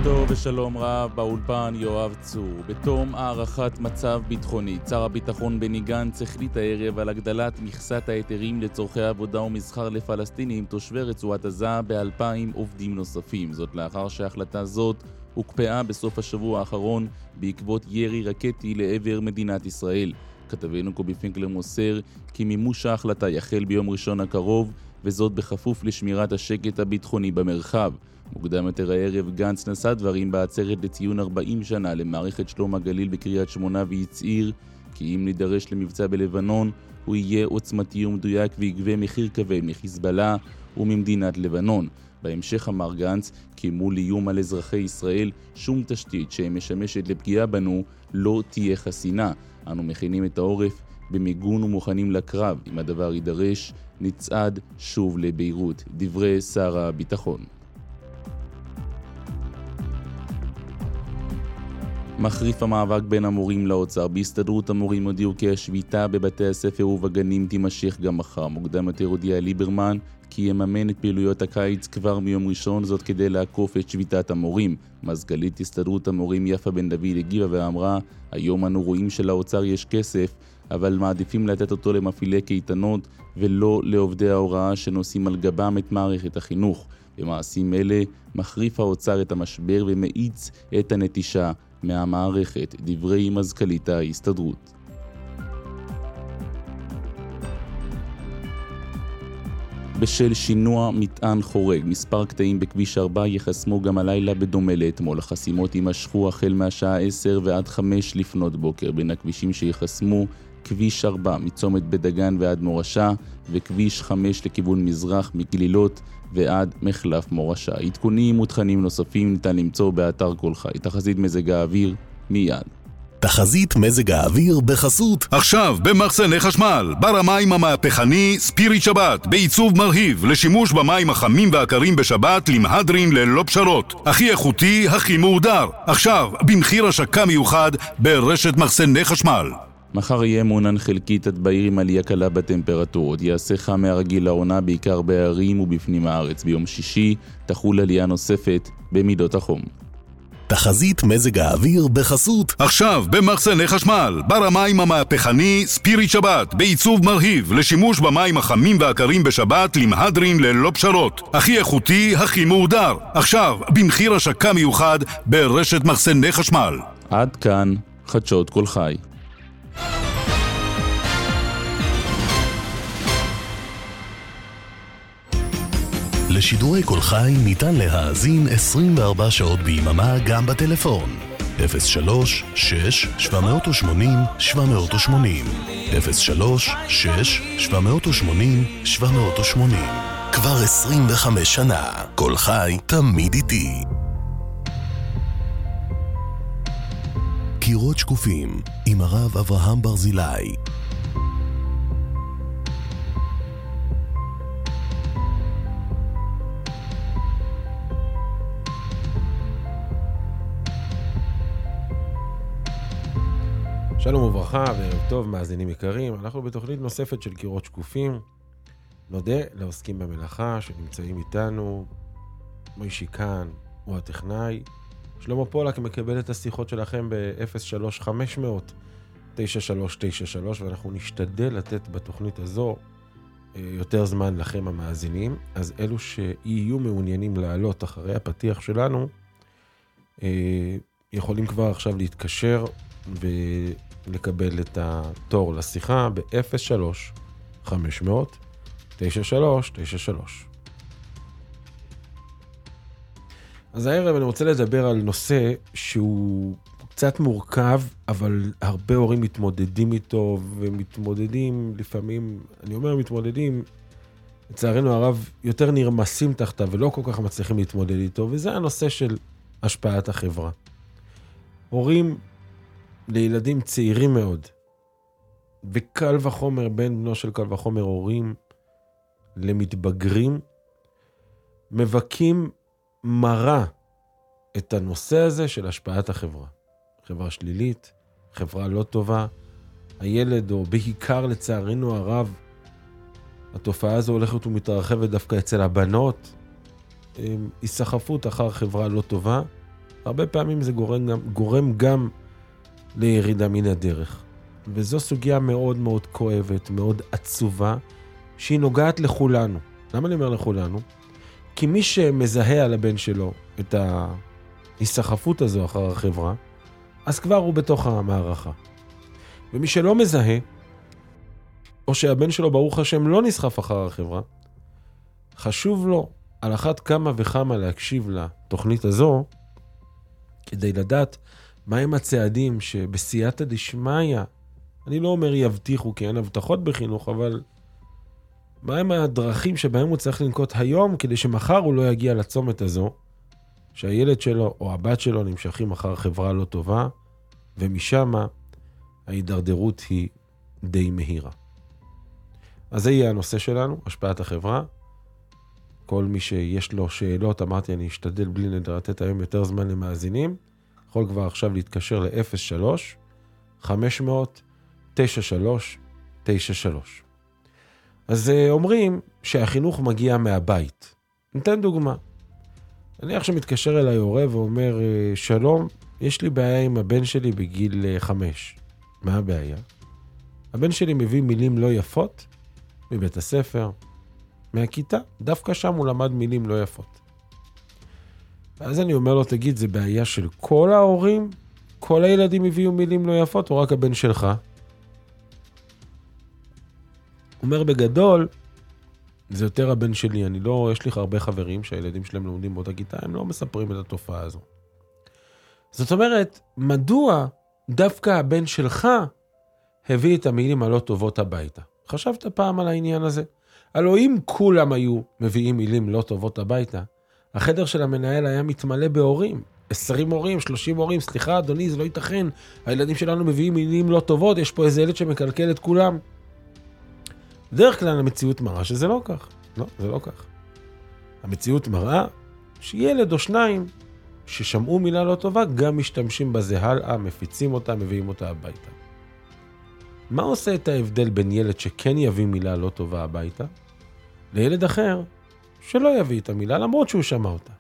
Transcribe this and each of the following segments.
טוב ושלום רב, באולפן יואב צור. בתום הערכת מצב ביטחוני, שר הביטחון בני גנץ החליט הערב על הגדלת מכסת ההיתרים לצורכי עבודה ומסחר לפלסטינים תושבי רצועת עזה ב2,000 עובדים נוספים. זאת לאחר שההחלטה זאת הוקפאה בסוף השבוע האחרון בעקבות ירי רקטי לעבר מדינת ישראל. כתבנו קובי פינקלר מוסר כי מימוש ההחלטה יחל ביום ראשון הקרוב, וזאת בכפוף לשמירת השקט הביטחוני במרחב. מוקדם יותר הערב גנץ נשא דברים בעצרת לציון 40 שנה למערכת שלום הגליל בקריית שמונה, והצהיר כי אם נידרש למבצע בלבנון הוא יהיה עוצמתי ומדויק ויגבה מחיר כבד מחיזבאללה וממדינת לבנון. בהמשך אמר גנץ כי מול איום על אזרחי ישראל שום תשתית שמשמשת לפגיעה בנו לא תהיה חסינה. אנו מכינים את העורף במיגון ומוכנים לקרב. אם הדבר יידרש נצעד שוב לביירות. דברי שר הביטחון. מחריף המאבק בין המורים לאוצר. בהסתדרות המורים הודיעו כי השביתה בבתי הספר ובגנים תימשך גם מחר. מוקדם יותר הודיע ליברמן כי יממן את פעילויות הקיץ כבר מיום ראשון, זאת כדי לעקוף את שביתת המורים. מזכ"לית הסתדרות המורים יפה בן דוד הגיבה ואמרה, היום אנו רואים שלאוצר יש כסף, אבל מעדיפים לתת אותו למפעילי קייטנות ולא לעובדי ההוראה שנושאים על גבם את מערכת החינוך. במעשים אלה מחריף האוצר את המשבר ומאיץ את הנטישה מהמערכת. דברי מזכ"לית ההסתדרות. בשל שינוע מטען חורג, מספר קטעים בכביש 4 יחסמו גם הלילה בדומה לאתמול. החסימות יימשכו החל מהשעה 10 ועד 5 לפנות בוקר. בין הכבישים שיחסמו כביש 4 מצומת בדגן ועד מורשה, וכביש 5 לכיוון מזרח מגלילות ועד מחלף מורשה. עדכונים ותכנים נוספים ניתן למצוא באתר כל חי. תחזית מזג האוויר מיד. תחזית מזג האוויר בחסות עכשיו במחסני חשמל, בר המים המהפכני ספיריט שבת, בעיצוב מרהיב לשימוש במים החמים והקרים בשבת, למהדרין ללא פשרות, הכי איכותי, הכי מהודר, עכשיו במחיר השקה מיוחד ברשת מחסני חשמל. מחר יהיה מעונן חלקית עד בעיר עם עלייה קלה בטמפרטורות. יעשה חם מהרגיל לעונה בעיקר בערים ובפנים הארץ. ביום שישי תחול עלייה נוספת במידות החום. תחזית מזג האוויר בחסות עכשיו במחסני חשמל, בר המים המהפכני ספיריט שבת, בעיצוב מרהיב לשימוש במים החמים והקרים בשבת, למהדרין ללא פשרות, הכי איכותי, הכי מהודר, עכשיו במחיר השקה מיוחד ברשת מחסני חשמל. עד כאן חדשות כל חי. לשידורי כל חי ניתן להאזין 24 שעות ביממה גם בטלפון 03-6-780-780 03-6-780-780. כבר 25 שנה כל חי תמיד איתי. קירות שקופים עם הרב אברהם ברזילי. שלום וברכה וערב טוב מאזינים יקרים. אנחנו בתוכנית נוספת של קירות שקופים. נודה לעוסקים במלאכה שנמצאים איתנו. מוישי כאן הוא הטכנאי. שלמה פולק מקבל את השיחות שלכם ב-03-500-9393, ואנחנו נשתדל לתת בתוכנית הזו יותר זמן לכם המאזינים. אז אלו שיהיו מעוניינים לעלות אחרי הפתיח שלנו יכולים כבר עכשיו להתקשר ולקבל את התור לשיחה ב-03-500-9393. אז הערב אני רוצה לדבר על נושא שהוא קצת מורכב, אבל הרבה הורים מתמודדים איתו, ומתמודדים לפעמים, אני אומר מתמודדים, לצערנו הרב יותר נרמסים תחתיו ולא כל כך מצליחים להתמודד איתו, וזה הנושא של השפעת החברה. הורים לילדים צעירים מאוד, וקל וחומר, בן בנו של קל וחומר הורים למתבגרים, מבקים מראה את הנושא הזה של השפעת החברה. חברה שלילית, חברה לא טובה, הילד, או בעיקר לצערנו הרב, התופעה הזו הולכת ומתרחבת דווקא אצל הבנות, היסחפות אחר חברה לא טובה, הרבה פעמים זה גורם גם לירידה מן הדרך. וזו סוגיה מאוד מאוד כואבת, מאוד עצובה, שהיא נוגעת לכולנו. למה אני אומר לכולנו? כי מי שמזהה על הבן שלו את ההיסחפות הזו אחר החברה, אז כבר הוא בתוך המערכה. ומי שלא מזהה, או שהבן שלו ברוך השם לא נסחף אחר החברה, חשוב לו על אחת כמה וכמה להקשיב לתוכנית הזו, כדי לדעת מהם הצעדים שבסייעתא דשמיא, אני לא אומר יבטיחו, כי אין הבטחות בחינוך, אבל מהם הדרכים שבהם הוא צריך לנקוט היום, כדי שמחר הוא לא יגיע לצומת הזו, שהילד שלו או הבת שלו נמשכים אחר חברה לא טובה, ומשם ההידרדרות היא די מהירה. אז זה יהיה הנושא שלנו, השפעת החברה. כל מי שיש לו שאלות, אמרתי, אני אשתדל בלי נדר לתת היום יותר זמן למאזינים, יכול כבר עכשיו להתקשר ל-03-500-9393. אז אומרים שהחינוך מגיע מהבית. ניתן דוגמה. אני עכשיו מתקשר אליי הורה ואומר, שלום, יש לי בעיה עם הבן שלי בגיל 5. מה הבעיה? הבן שלי מביא מילים לא יפות מבית הספר, מהכיתה. דווקא שם הוא למד מילים לא יפות. אז אני אומר לו, תגיד, זה בעיה של כל ההורים? כל הילדים הביאו מילים לא יפות, או רק הבן שלך? הוא אומר, בגדול, זה יותר הבן שלי. יש לי הרבה חברים שהילדים שלהם לומדים באותה כיתה, הם לא מספרים את התופעה הזו. זאת אומרת, מדוע דווקא הבן שלך הביא את המילים הלא טובות הביתה? חשבת פעם על העניין הזה? הלוא אם כולם היו מביאים מילים לא טובות הביתה, החדר של המנהל היה מתמלא בהורים. 20 הורים, 30 הורים, סליחה אדוני, זה לא ייתכן. הילדים שלנו מביאים מילים לא טובות, יש פה איזה ילד שמקלקל את כולם. בדרך כלל המציאות מראה שזה לא כך. לא, זה לא כך. המציאות מראה שילד או שניים ששמעו מילה לא טובה, גם משתמשים בזה הלאה, מפיצים אותה, מביאים אותה הביתה. מה עושה את ההבדל בין ילד שכן יביא מילה לא טובה הביתה, לילד אחר שלא יביא את המילה למרות שהוא שמע אותה?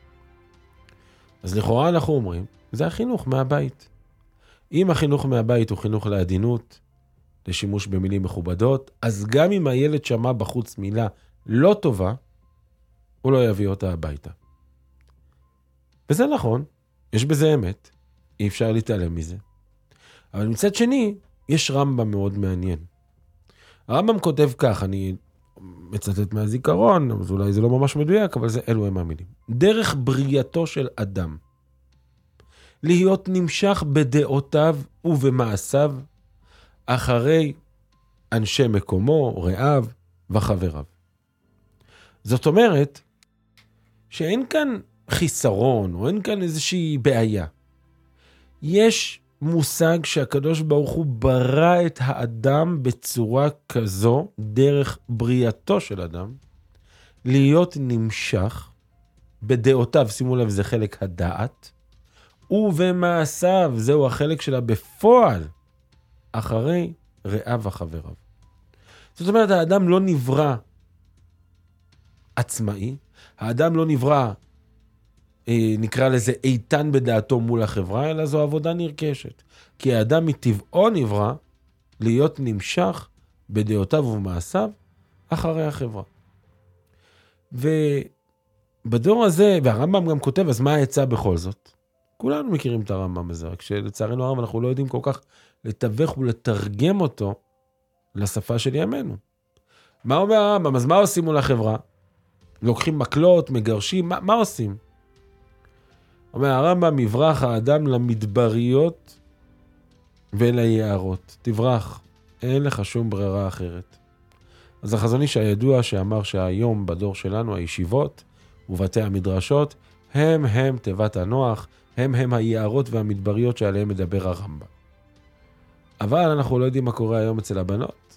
אז לכאורה אנחנו אומרים, זה החינוך מהבית. אם החינוך מהבית הוא חינוך לעדינות, לשימוש במילים מכובדות, אז גם אם הילד שמע בחוץ מילה לא טובה, הוא לא יביא אותה הביתה. וזה נכון, יש בזה אמת, אי אפשר להתעלם מזה. אבל מצד שני, יש רמב"ם מאוד מעניין. הרמב"ם כותב כך, אני מצטט מהזיכרון, אז אולי זה לא ממש מדויק, אבל אלו הם המילים. דרך בריאתו של אדם, להיות נמשך בדעותיו ובמעשיו, אחרי אנשי מקומו, רעיו וחבריו. זאת אומרת, שאין כאן חיסרון, או אין כאן איזושהי בעיה. יש מושג שהקדוש ברוך הוא ברא את האדם בצורה כזו, דרך בריאתו של אדם, להיות נמשך בדעותיו, שימו לב, זה חלק הדעת, ובמעשיו, זהו החלק שלה בפועל, אחרי רעיו וחבריו. זאת אומרת, האדם לא נברא עצמאי, האדם לא נברא, נקרא לזה איתן בדעתו מול החברה, אלא זו עבודה נרכשת. כי האדם מטבעו נברא להיות נמשך בדעותיו ובמעשיו אחרי החברה. ובדור הזה, והרמב"ם גם כותב, אז מה העצה בכל זאת? כולנו מכירים את הרמב"ם הזה, רק שלצערנו הרב אנחנו לא יודעים כל כך לתווך ולתרגם אותו לשפה של ימינו. מה אומר הרמב"ם? אז מה עושים מול החברה? לוקחים מקלות, מגרשים, מה עושים? אומר הרמב"ם, יברח האדם למדבריות וליערות. תברח, אין לך שום ברירה אחרת. אז החזון איש הידוע שאמר שהיום בדור שלנו הישיבות ובתי המדרשות הם תיבת הנוח, הם היערות והמדבריות שעליהם מדבר הרמב"ם. אבל אנחנו לא יודעים מה קורה היום אצל הבנות.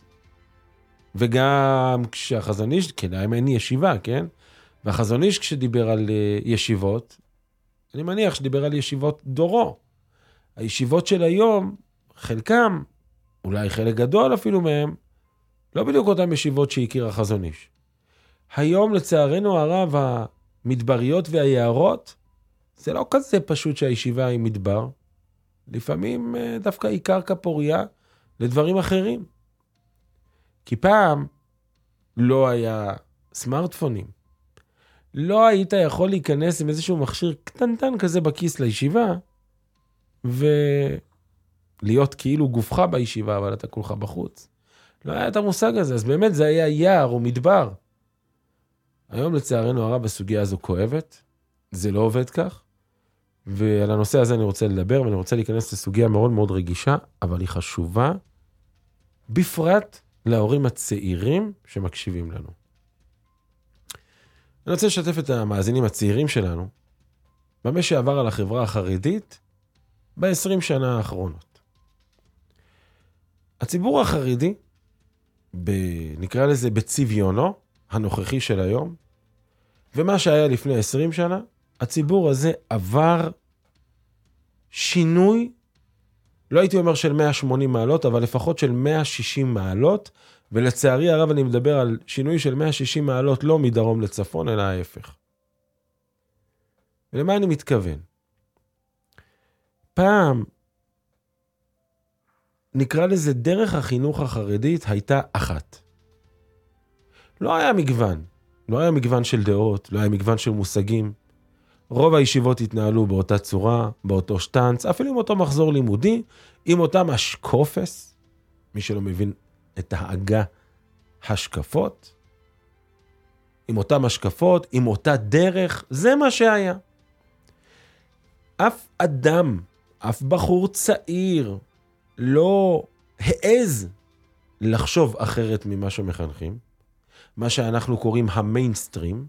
וגם כשהחזון איש, כן, אין ישיבה, כן? והחזון איש כשדיבר על ישיבות, אני מניח שדיבר על ישיבות דורו. הישיבות של היום, חלקם, אולי חלק גדול אפילו מהם, לא בדיוק אותם ישיבות שהכיר החזון איש. היום לצערנו הרב, המדבריות והיערות, זה לא כזה פשוט שהישיבה היא מדבר. לפעמים דווקא היא קרקע פוריה לדברים אחרים. כי פעם לא היה סמארטפונים. לא היית יכול להיכנס עם איזשהו מכשיר קטנטן כזה בכיס לישיבה, ולהיות כאילו גופך בישיבה, אבל אתה כולך בחוץ. לא היה את המושג הזה, אז באמת זה היה יער או מדבר. היום לצערנו הרב הסוגיה הזו כואבת, זה לא עובד כך, ועל הנושא הזה אני רוצה לדבר, ואני רוצה להיכנס לסוגיה מאוד מאוד רגישה, אבל היא חשובה, בפרט להורים הצעירים שמקשיבים לנו. אני רוצה לשתף את המאזינים הצעירים שלנו, במה שעבר על החברה החרדית ב-20 שנה האחרונות. הציבור החרדי, נקרא לזה בצביונו הנוכחי של היום, ומה שהיה לפני 20 שנה, הציבור הזה עבר שינוי, לא הייתי אומר של 180 מעלות, אבל לפחות של 160 מעלות, ולצערי הרב אני מדבר על שינוי של 160 מעלות, לא מדרום לצפון, אלא ההפך. ולמה אני מתכוון? פעם, נקרא לזה דרך החינוך החרדית, הייתה אחת. לא היה מגוון. לא היה מגוון של דעות, לא היה מגוון של מושגים. רוב הישיבות התנהלו באותה צורה, באותו שטנץ, אפילו עם אותו מחזור לימודי, עם אותם השקופס, מי שלא מבין את ההגה, השקפות, עם אותם השקפות, עם אותה דרך, זה מה שהיה. אף אדם, אף בחור צעיר, לא העז לחשוב אחרת ממה שמחנכים, מה שאנחנו קוראים המיינסטרים,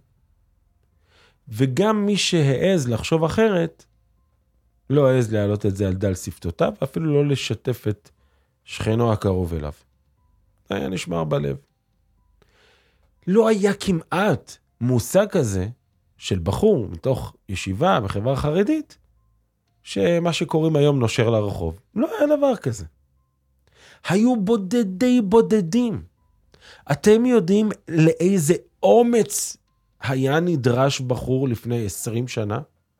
וגם מי שהעז לחשוב אחרת, לא העז להעלות את זה על דל שפתותיו, אפילו לא לשתף את שכנו הקרוב אליו. זה היה נשמר בלב. לא היה כמעט מושג כזה של בחור מתוך ישיבה בחברה חרדית, שמה שקוראים היום נושר לרחוב. לא היה דבר כזה. היו בודדים. אתם יודעים לאיזה אומץ היה נדרש בחור לפני 20 שנה?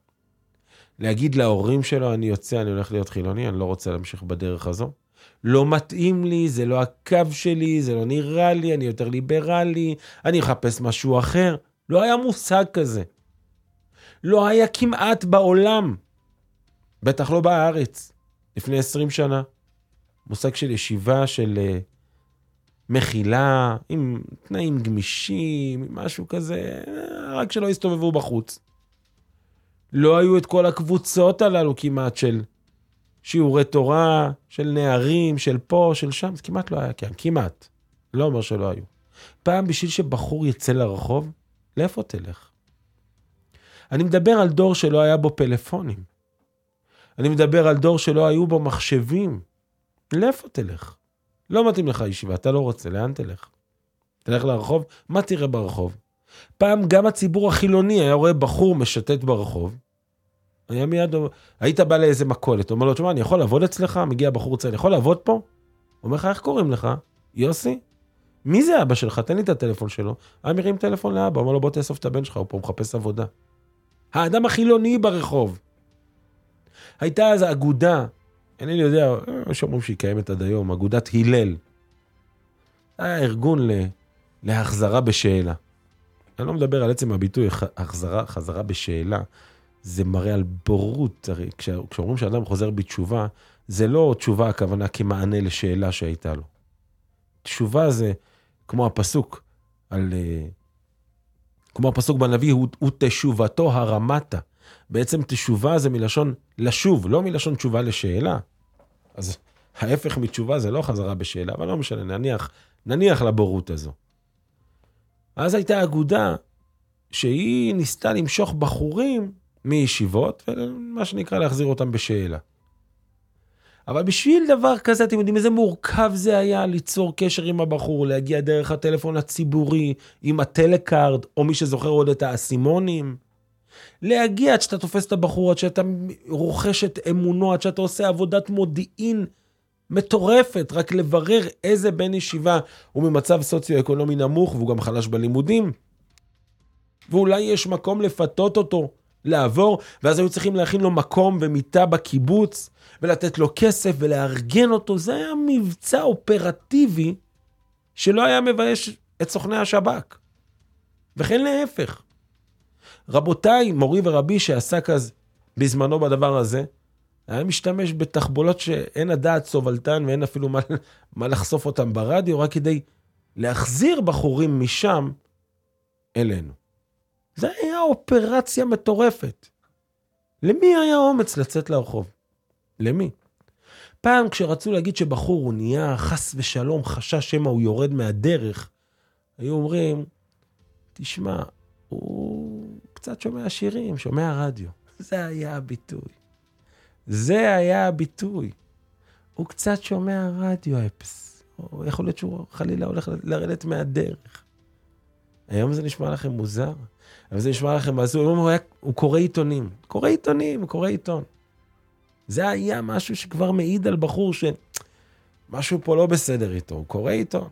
להגיד להורים שלו, אני יוצא, אני הולך להיות חילוני, אני לא רוצה להמשיך בדרך הזו. לא מתאים לי, זה לא הקו שלי, זה לא נראה לי, אני יותר ליברלי, אני אחפש משהו אחר. לא היה מושג כזה. לא היה כמעט בעולם, בטח לא בארץ, לפני 20 שנה. מושג של ישיבה של מחילה, עם תנאים גמישים, עם משהו כזה, רק שלא הסתובבו בחוץ. לא היו את כל הקבוצות הללו כמעט של שיעורי תורה, של נערים, של פה, של שם, זה כמעט לא היה כמעט. לא אומר שלא היו. פעם בשביל שבחור יצא לרחוב, לאיפה תלך? אני מדבר על דור שלא היה בו פלאפונים. אני מדבר על דור שלא היו בו מחשבים. לאיפה תלך? לא מתאים לך ישיבה, אתה לא רוצה, לאן תלך? תלך לרחוב? מה תראה ברחוב? פעם גם הציבור החילוני היה רואה בחור משתת ברחוב, היה מיד, היית בא לאיזה מקולת, אומר לו, תשמע, אני יכול לעבוד אצלך? מגיע בחור צעיר, אני יכול לעבוד פה? אומר לך, איך קוראים לך? יוסי? מי זה אבא שלך? תן לי את הטלפון שלו. מרים טלפון לאבא, אומר לו, בוא תאסוף את הבן שלך, הוא פה מחפש עבודה. האדם החילוני ברחוב. הייתה אז אגודה, אני לא יודע, שאומרים שהיא קיימת עד היום, אגודת הלל. היה ארגון להחזרה בשאלה. אני לא מדבר על עצם הביטוי, חזרה בשאלה, זה מראה על בורות. הרי כשאומרים שאדם חוזר בתשובה, זה לא תשובה הכוונה כמענה לשאלה שהייתה לו. תשובה זה כמו הפסוק, כמו הפסוק בנביא, הוא תשובתו הרמתה. בעצם תשובה זה מלשון לשוב, לא מלשון תשובה לשאלה. אז ההפך מתשובה זה לא חזרה בשאלה, אבל לא משנה, נניח לבורות הזו. אז הייתה אגודה שהיא ניסתה למשוך בחורים מישיבות, ומה שנקרא להחזיר אותם בשאלה. אבל בשביל דבר כזה, אתם יודעים איזה מורכב זה היה ליצור קשר עם הבחור, להגיע דרך הטלפון הציבורי, עם הטלקארד, או מי שזוכר עוד את האסימונים. להגיע עד שאתה תופס את הבחור, עד שאתה רוכש את אמונו, עד שאתה עושה עבודת מודיעין מטורפת, רק לברר איזה בן ישיבה הוא ממצב סוציו-אקונומי נמוך, והוא גם חלש בלימודים. ואולי יש מקום לפתות אותו לעבור, ואז היו צריכים להכין לו מקום ומיטה בקיבוץ, ולתת לו כסף ולארגן אותו. זה היה מבצע אופרטיבי, שלא היה מבייש את סוכני השב"כ. וכן להפך. רבותיי, מורי ורבי שעסק אז בזמנו בדבר הזה, היה משתמש בתחבולות שאין הדעת סובלתן, ואין אפילו מה לחשוף אותם ברדיו, רק כדי להחזיר בחורים משם אלינו. זה היה אופרציה מטורפת. למי היה אומץ לצאת לרחוב? למי? פעם כשרצו להגיד שבחור הוא נהיה חס ושלום, חשש שמה הוא יורד מהדרך, היו אומרים, תשמע, הוא קצת שומע שירים, שומע רדיו. זה היה הביטוי. זה היה הביטוי. הוא קצת שומע רדיו אפס. או יכול להיות שהוא חלילה הולך לרדת מהדרך. היום זה נשמע לכם מוזר. אבל זה נשמע לכם מזור. הוא קורא עיתונים. קורא עיתונים, הוא קורא עיתון. זה היה משהו שכבר מעיד על בחור שמשהו פה לא בסדר איתו. הוא קורא עיתון.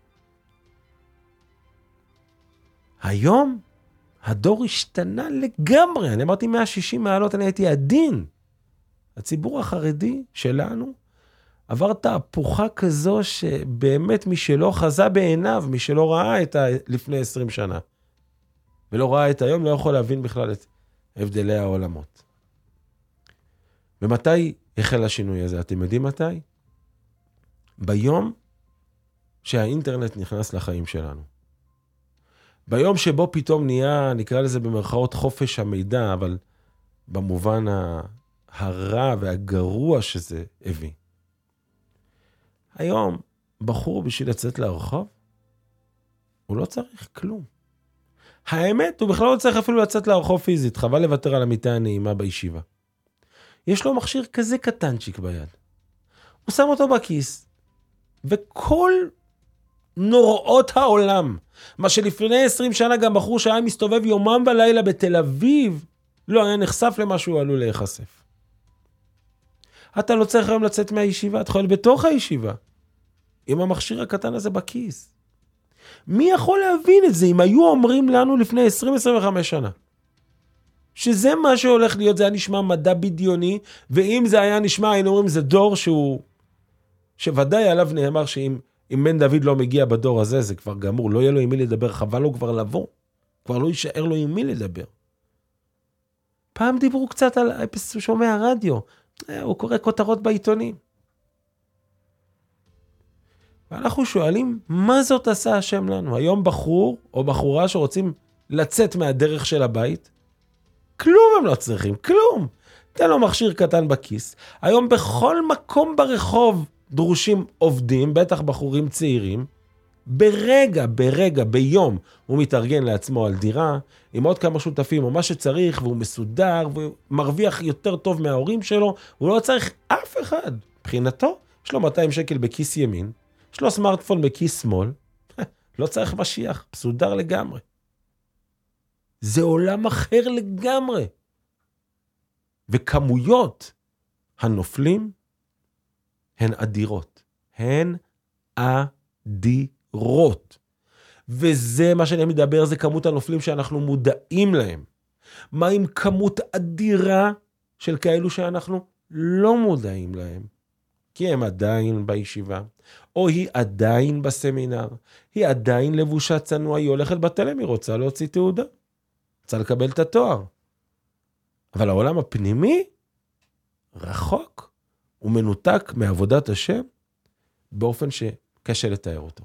היום הדור השתנה לגמרי. אני אמרתי 160 מעלות, אני הייתי עדין. הציבור החרדי שלנו עבר תהפוכה כזו שבאמת מי שלא חזה בעיניו, מי שלא ראה את לפני 20 שנה, ולא ראה את היום, לא יכול להבין בכלל את הבדלי העולמות. ומתי החל השינוי הזה? אתם יודעים מתי? ביום שהאינטרנט נכנס לחיים שלנו. ביום שבו פתאום נהיה, נקרא לזה במרכאות חופש המידע, אבל במובן הרע והגרוע שזה הביא. היום, בחור בשביל לצאת לרחוב, הוא לא צריך כלום. האמת, הוא בכלל לא צריך אפילו לצאת לרחוב פיזית, חבל לוותר על המיטה הנעימה בישיבה. יש לו מכשיר כזה קטנצ'יק ביד. הוא שם אותו בכיס, וכל נוראות העולם, מה שלפני 20 שנה גם בחור שהיה מסתובב יומם ולילה בתל אביב, לא היה נחשף למה שהוא עלול להיחשף. אתה לא צריך היום לצאת מהישיבה, אתה יכול בתוך הישיבה, עם המכשיר הקטן הזה בכיס. מי יכול להבין את זה אם היו אומרים לנו לפני 20-25 שנה? שזה מה שהולך להיות, זה היה נשמע מדע בדיוני, ואם זה היה נשמע, היינו אומרים, זה דור שוודאי עליו נאמר שאם בן דוד לא מגיע בדור הזה, זה כבר גמור, לא יהיה לו עם מי לדבר, חבל לו כבר לבוא, כבר לא יישאר לו עם מי לדבר. פעם דיברו קצת על שומע רדיו, הוא קורא כותרות בעיתונים. ואנחנו שואלים, מה זאת עשה השם לנו? היום בחור או בחורה שרוצים לצאת מהדרך של הבית, כלום הם לא צריכים, כלום. תן לו מכשיר קטן בכיס. היום בכל מקום ברחוב דרושים עובדים, בטח בחורים צעירים. ברגע, ביום, הוא מתארגן לעצמו על דירה, עם עוד כמה שותפים או מה שצריך, והוא מסודר, והוא מרוויח יותר טוב מההורים שלו, הוא לא צריך אף אחד. מבחינתו, יש לו 200 שקל בכיס ימין, יש לו סמארטפון בכיס שמאל, לא צריך משיח, מסודר לגמרי. זה עולם אחר לגמרי. וכמויות הנופלים הן אדירות. הן אדירות. וזה מה שאני מדבר, זה כמות הנופלים שאנחנו מודעים להם. מה עם כמות אדירה של כאלו שאנחנו לא מודעים להם? כי הם עדיין בישיבה, או היא עדיין בסמינר, היא עדיין לבושה צנוע, היא הולכת בתלם, היא רוצה להוציא תעודה. רוצה לקבל את התואר. אבל העולם הפנימי רחוק ומנותק מעבודת השם באופן שקשה לתאר אותו.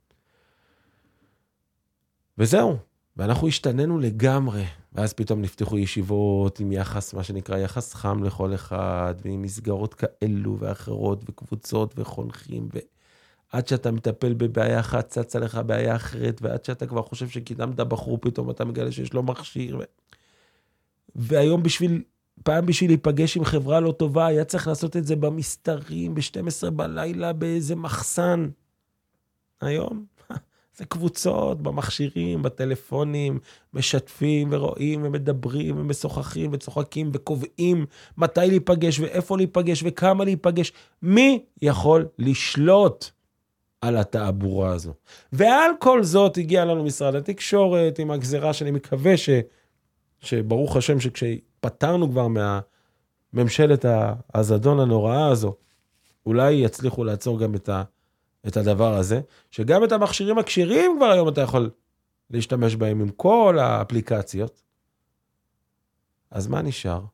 וזהו, ואנחנו השתננו לגמרי, ואז פתאום נפתחו ישיבות עם יחס, מה שנקרא יחס חם לכל אחד, ועם מסגרות כאלו ואחרות וקבוצות וחונכים, ועד שאתה מטפל בבעיה אחת, צצה לך בעיה אחרת, ועד שאתה כבר חושב שקידמת בחור, פתאום אתה מגלה שיש לו מכשיר. והיום פעם בשביל להיפגש עם חברה לא טובה, היה צריך לעשות את זה במסתרים, ב-12 בלילה, באיזה מחסן. היום זה קבוצות, במכשירים, בטלפונים, משתפים ורואים ומדברים ומשוחחים וצוחקים וקובעים מתי להיפגש ואיפה להיפגש וכמה להיפגש. מי יכול לשלוט על התעבורה הזו? ועל כל זאת הגיע לנו משרד התקשורת עם הגזרה שאני מקווה שברוך השם שכשפתרנו כבר מהממשלת הזדון הנוראה הזו, אולי יצליחו לעצור גם את הדבר הזה, שגם את המכשירים הקשירים כבר היום אתה יכול להשתמש בהם עם כל האפליקציות. אז מה נשאר?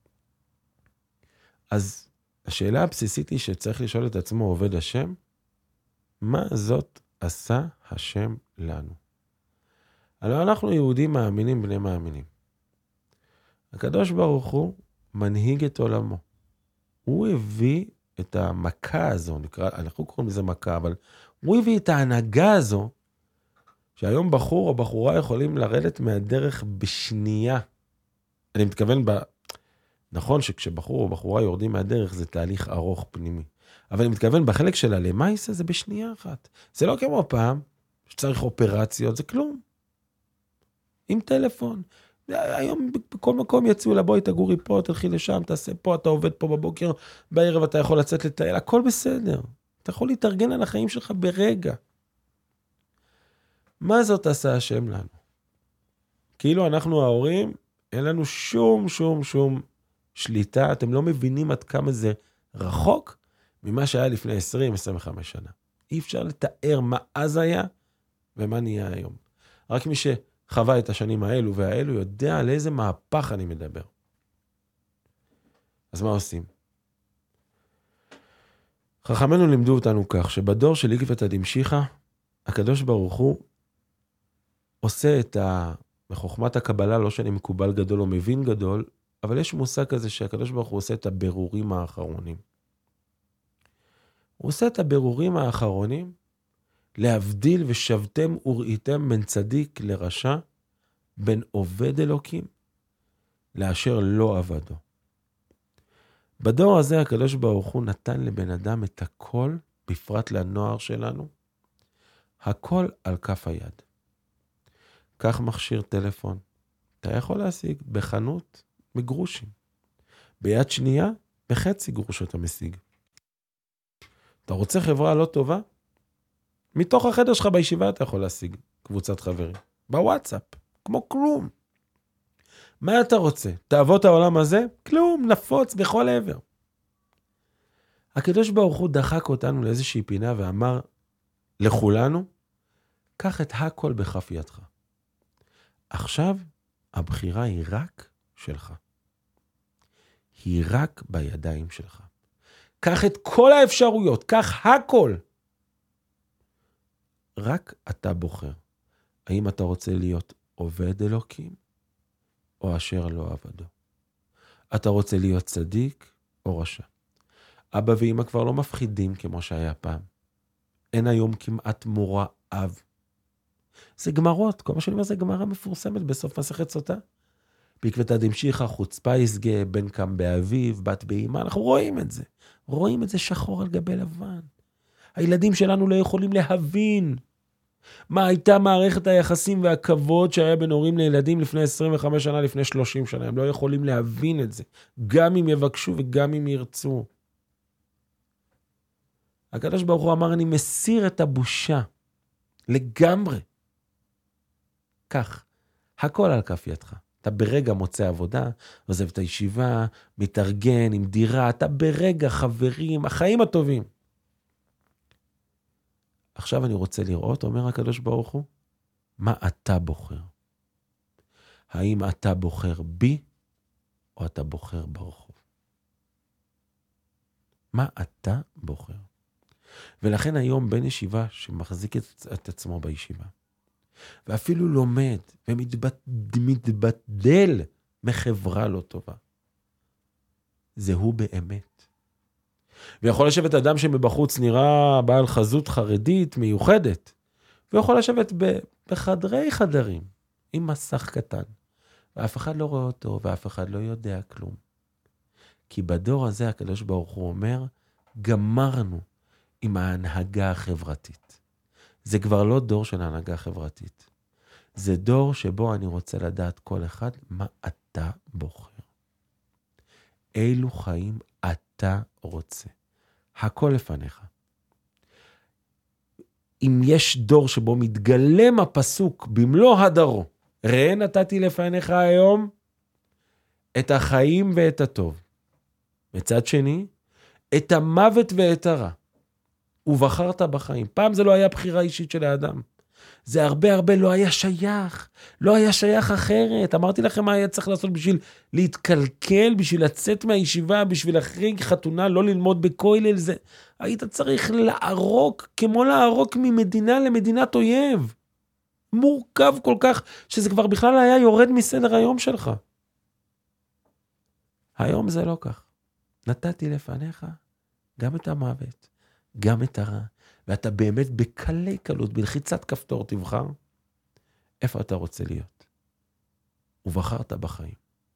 אז השאלה הבסיסית היא שצריך לשאול את עצמו עובד השם, מה זאת עשה השם לנו? הלוא אנחנו יהודים מאמינים בני מאמינים. הקדוש ברוך הוא מנהיג את עולמו. הוא הביא את המכה הזו, אנחנו קוראים לזה מכה, אבל הוא הביא את ההנהגה הזו, שהיום בחור או בחורה יכולים לרדת מהדרך בשנייה. אני מתכוון נכון שכשבחור או בחורה יורדים מהדרך זה תהליך ארוך פנימי. אבל אני מתכוון בחלק של הלמייסה זה בשנייה אחת. זה לא כמו פעם שצריך אופרציות, זה כלום. עם טלפון. היום בכל מקום יצאו לבואי, תגורי פה, תלכי לשם, תעשה פה, אתה עובד פה בבוקר, בערב אתה יכול לצאת לטייל, הכל בסדר. אתה יכול להתארגן על החיים שלך ברגע. מה זאת עשה השם לנו? כאילו אנחנו ההורים, אין לנו שום שליטה, אתם לא מבינים עד כמה זה רחוק ממה שהיה לפני 20-25 שנה. אי אפשר לתאר מה אז היה ומה נהיה היום. רק מי שחווה את השנים האלו והאלו יודע על איזה מהפך אני מדבר. אז מה עושים? חכמינו לימדו אותנו כך, שבדור של עקבתא דמשיחא, הקדוש ברוך הוא עושה בחוכמת הקבלה, לא שאני מקובל גדול או מבין גדול, אבל יש מושג כזה שהקדוש ברוך הוא עושה את הבירורים האחרונים. הוא עושה את הבירורים האחרונים, להבדיל ושבתם וראיתם בין צדיק לרשע, בין עובד אלוקים, לאשר לא עבדו. בדור הזה הקדוש ברוך הוא נתן לבן אדם את הכל, בפרט לנוער שלנו, הכל על כף היד. כך מכשיר טלפון, אתה יכול להשיג בחנות מגרושים. ביד שנייה, בחצי גרוש אתה משיג. אתה רוצה חברה לא טובה? מתוך החדר שלך בישיבה אתה יכול להשיג קבוצת חברים. בוואטסאפ, כמו כלום. מה אתה רוצה? תאהבות העולם הזה? כלום, נפוץ בכל עבר. הקדוש ברוך הוא דחק אותנו לאיזושהי פינה ואמר לכולנו, קח את הכל בכף ידך. עכשיו הבחירה היא רק שלך. היא רק בידיים שלך. קח את כל האפשרויות, קח הכל. רק אתה בוחר. האם אתה רוצה להיות עובד אלוקים, או אשר לא עבדו? אתה רוצה להיות צדיק, או רשע? אבא ואמא כבר לא מפחידים כמו שהיה פעם. אין היום כמעט מורא אב. זה גמרות, כל מה שאני אומר זה גמרה מפורסמת בסוף מסכת סוטה. בעקבתא דמשיחא חוצפה יסגא, בן קם באביו, בת באמא, אנחנו רואים את זה. רואים את זה שחור על גבי לבן. הילדים שלנו לא יכולים להבין מה הייתה מערכת היחסים והכבוד שהיה בין הורים לילדים לפני 25 שנה, לפני 30 שנה. הם לא יכולים להבין את זה, גם אם יבקשו וגם אם ירצו. הקדוש ברוך הוא אמר, אני מסיר את הבושה לגמרי. כך, הכל על כף ידך. אתה ברגע מוצא עבודה, עוזב את הישיבה, מתארגן עם דירה, אתה ברגע חברים, החיים הטובים. עכשיו אני רוצה לראות, אומר הקדוש ברוך הוא, מה אתה בוחר? האם אתה בוחר בי, או אתה בוחר ברחוב? מה אתה בוחר? ולכן היום בן ישיבה שמחזיק את עצמו בישיבה, ואפילו לומד ומתבדל מחברה לא טובה, זהו באמת. ויכול לשבת אדם שמבחוץ נראה בעל חזות חרדית מיוחדת, ויכול לשבת בחדרי חדרים עם מסך קטן, ואף אחד לא רואה אותו ואף אחד לא יודע כלום. כי בדור הזה הקדוש ברוך הוא אומר, גמרנו עם ההנהגה החברתית. זה כבר לא דור של ההנהגה החברתית. זה דור שבו אני רוצה לדעת כל אחד מה אתה בוחר. אילו חיים אתה רוצה. הכל לפניך. אם יש דור שבו מתגלם הפסוק במלוא הדרו, ראה נתתי לפניך היום את החיים ואת הטוב. מצד שני, את המוות ואת הרע. ובחרת בחיים. פעם זה לא היה בחירה אישית של האדם. זה הרבה לא היה שייך. לא היה שייך אחרת. אמרתי לכם מה היה צריך לעשות בשביל להתקלקל, בשביל לצאת מהישיבה, בשביל אחרי חתונה, לא ללמוד בכולל. זה היית צריך לערוק, כמו לערוק ממדינה למדינת אויב. מורכב כל כך, שזה כבר בכלל היה יורד מסדר היום שלך. היום זה לא כך. נתתי לפניך גם את המוות, גם את הרע, ואתה באמת בקלי קלות, בלחיצת כפתור תבחר, איפה אתה רוצה להיות. ובחרת בחיים.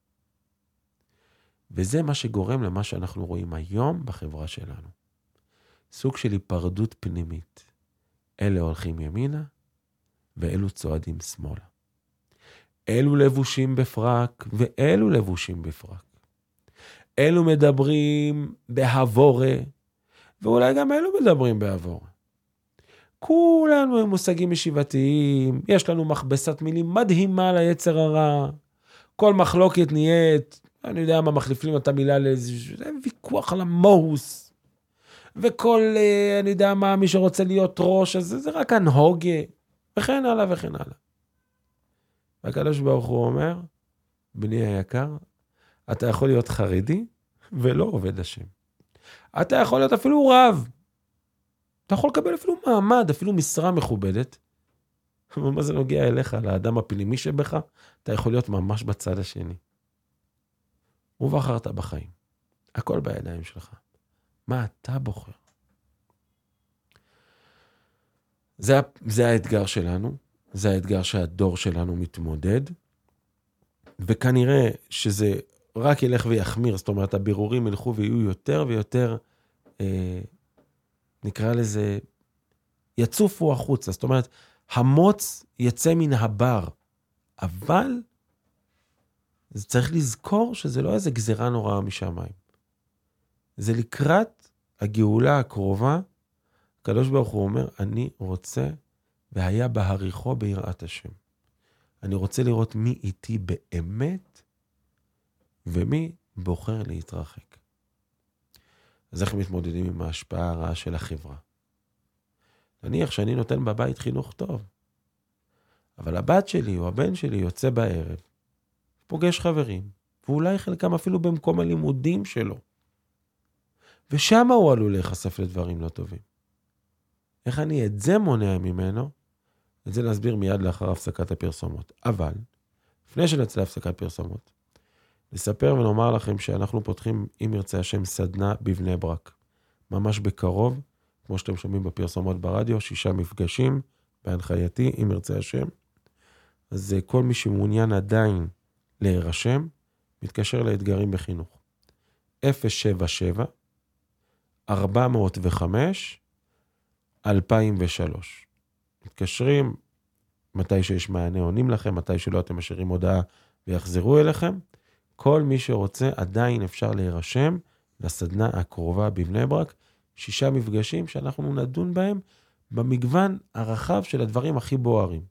וזה מה שגורם למה שאנחנו רואים היום בחברה שלנו. סוג של היפרדות פנימית. אלה הולכים ימינה, ואלו צועדים שמאלה. אלו לבושים בפרק, ואלו לבושים בפרק. אלו מדברים בהבורה, ואולי גם אלו מדברים בהבורה. כולנו הם מושגים ישיבתיים, יש לנו מכבסת מילים מדהימה ליצר הרע, כל מחלוקת נהיית, אני יודע מה, מחליפים את המילה לאיזה ויכוח על המוס, וכל, אני יודע מה, מי שרוצה להיות ראש, אז זה רק הנהוגה, וכן הלאה וכן הלאה. והקדוש ברוך הוא אומר, בני היקר, אתה יכול להיות חרדי ולא עובד השם. אתה יכול להיות אפילו רב. אתה יכול לקבל אפילו מעמד, אפילו משרה מכובדת. אבל מה זה נוגע אליך, לאדם הפנימי שבך? אתה יכול להיות ממש בצד השני. ובחרת בחיים. הכל בידיים שלך. מה אתה בוחר? זה האתגר שלנו. זה האתגר שהדור שלנו מתמודד. וכנראה שזה רק ילך ויחמיר, זאת אומרת, הבירורים ילכו ויהיו יותר ויותר, נקרא לזה, יצופו החוצה. זאת אומרת, המוץ יצא מן הבר, אבל זה צריך לזכור שזה לא איזה גזירה נוראה משמיים. זה לקראת הגאולה הקרובה, הקדוש ברוך הוא אומר, אני רוצה, והיה בהריחו ביראת השם. אני רוצה לראות מי איתי באמת, ומי בוחר להתרחק. אז איך מתמודדים עם ההשפעה הרעה של החברה? נניח שאני נותן בבית חינוך טוב, אבל הבת שלי או הבן שלי יוצא בערב, פוגש חברים, ואולי חלקם אפילו במקום הלימודים שלו, ושם הוא עלול להיחשף לדברים לא טובים. איך אני את זה מונע ממנו? את זה נסביר מיד לאחר הפסקת הפרסומות. אבל, לפני שנצא להפסקת פרסומות, נספר ונאמר לכם שאנחנו פותחים, אם ירצה השם, סדנה בבני ברק. ממש בקרוב, כמו שאתם שומעים בפרסומות ברדיו, 6 מפגשים בהנחייתי, אם ירצה השם. אז כל מי שמעוניין עדיין להירשם, מתקשר לאתגרים בחינוך. 077 405 2003. מתקשרים, מתי שיש מענה עונים לכם, מתי שלא אתם משאירים הודעה ויחזרו אליכם. כל מי שרוצה עדיין אפשר להירשם לסדנה הקרובה בבני ברק, 6 מפגשים שאנחנו נדון בהם במגוון הרחב של הדברים הכי בוערים.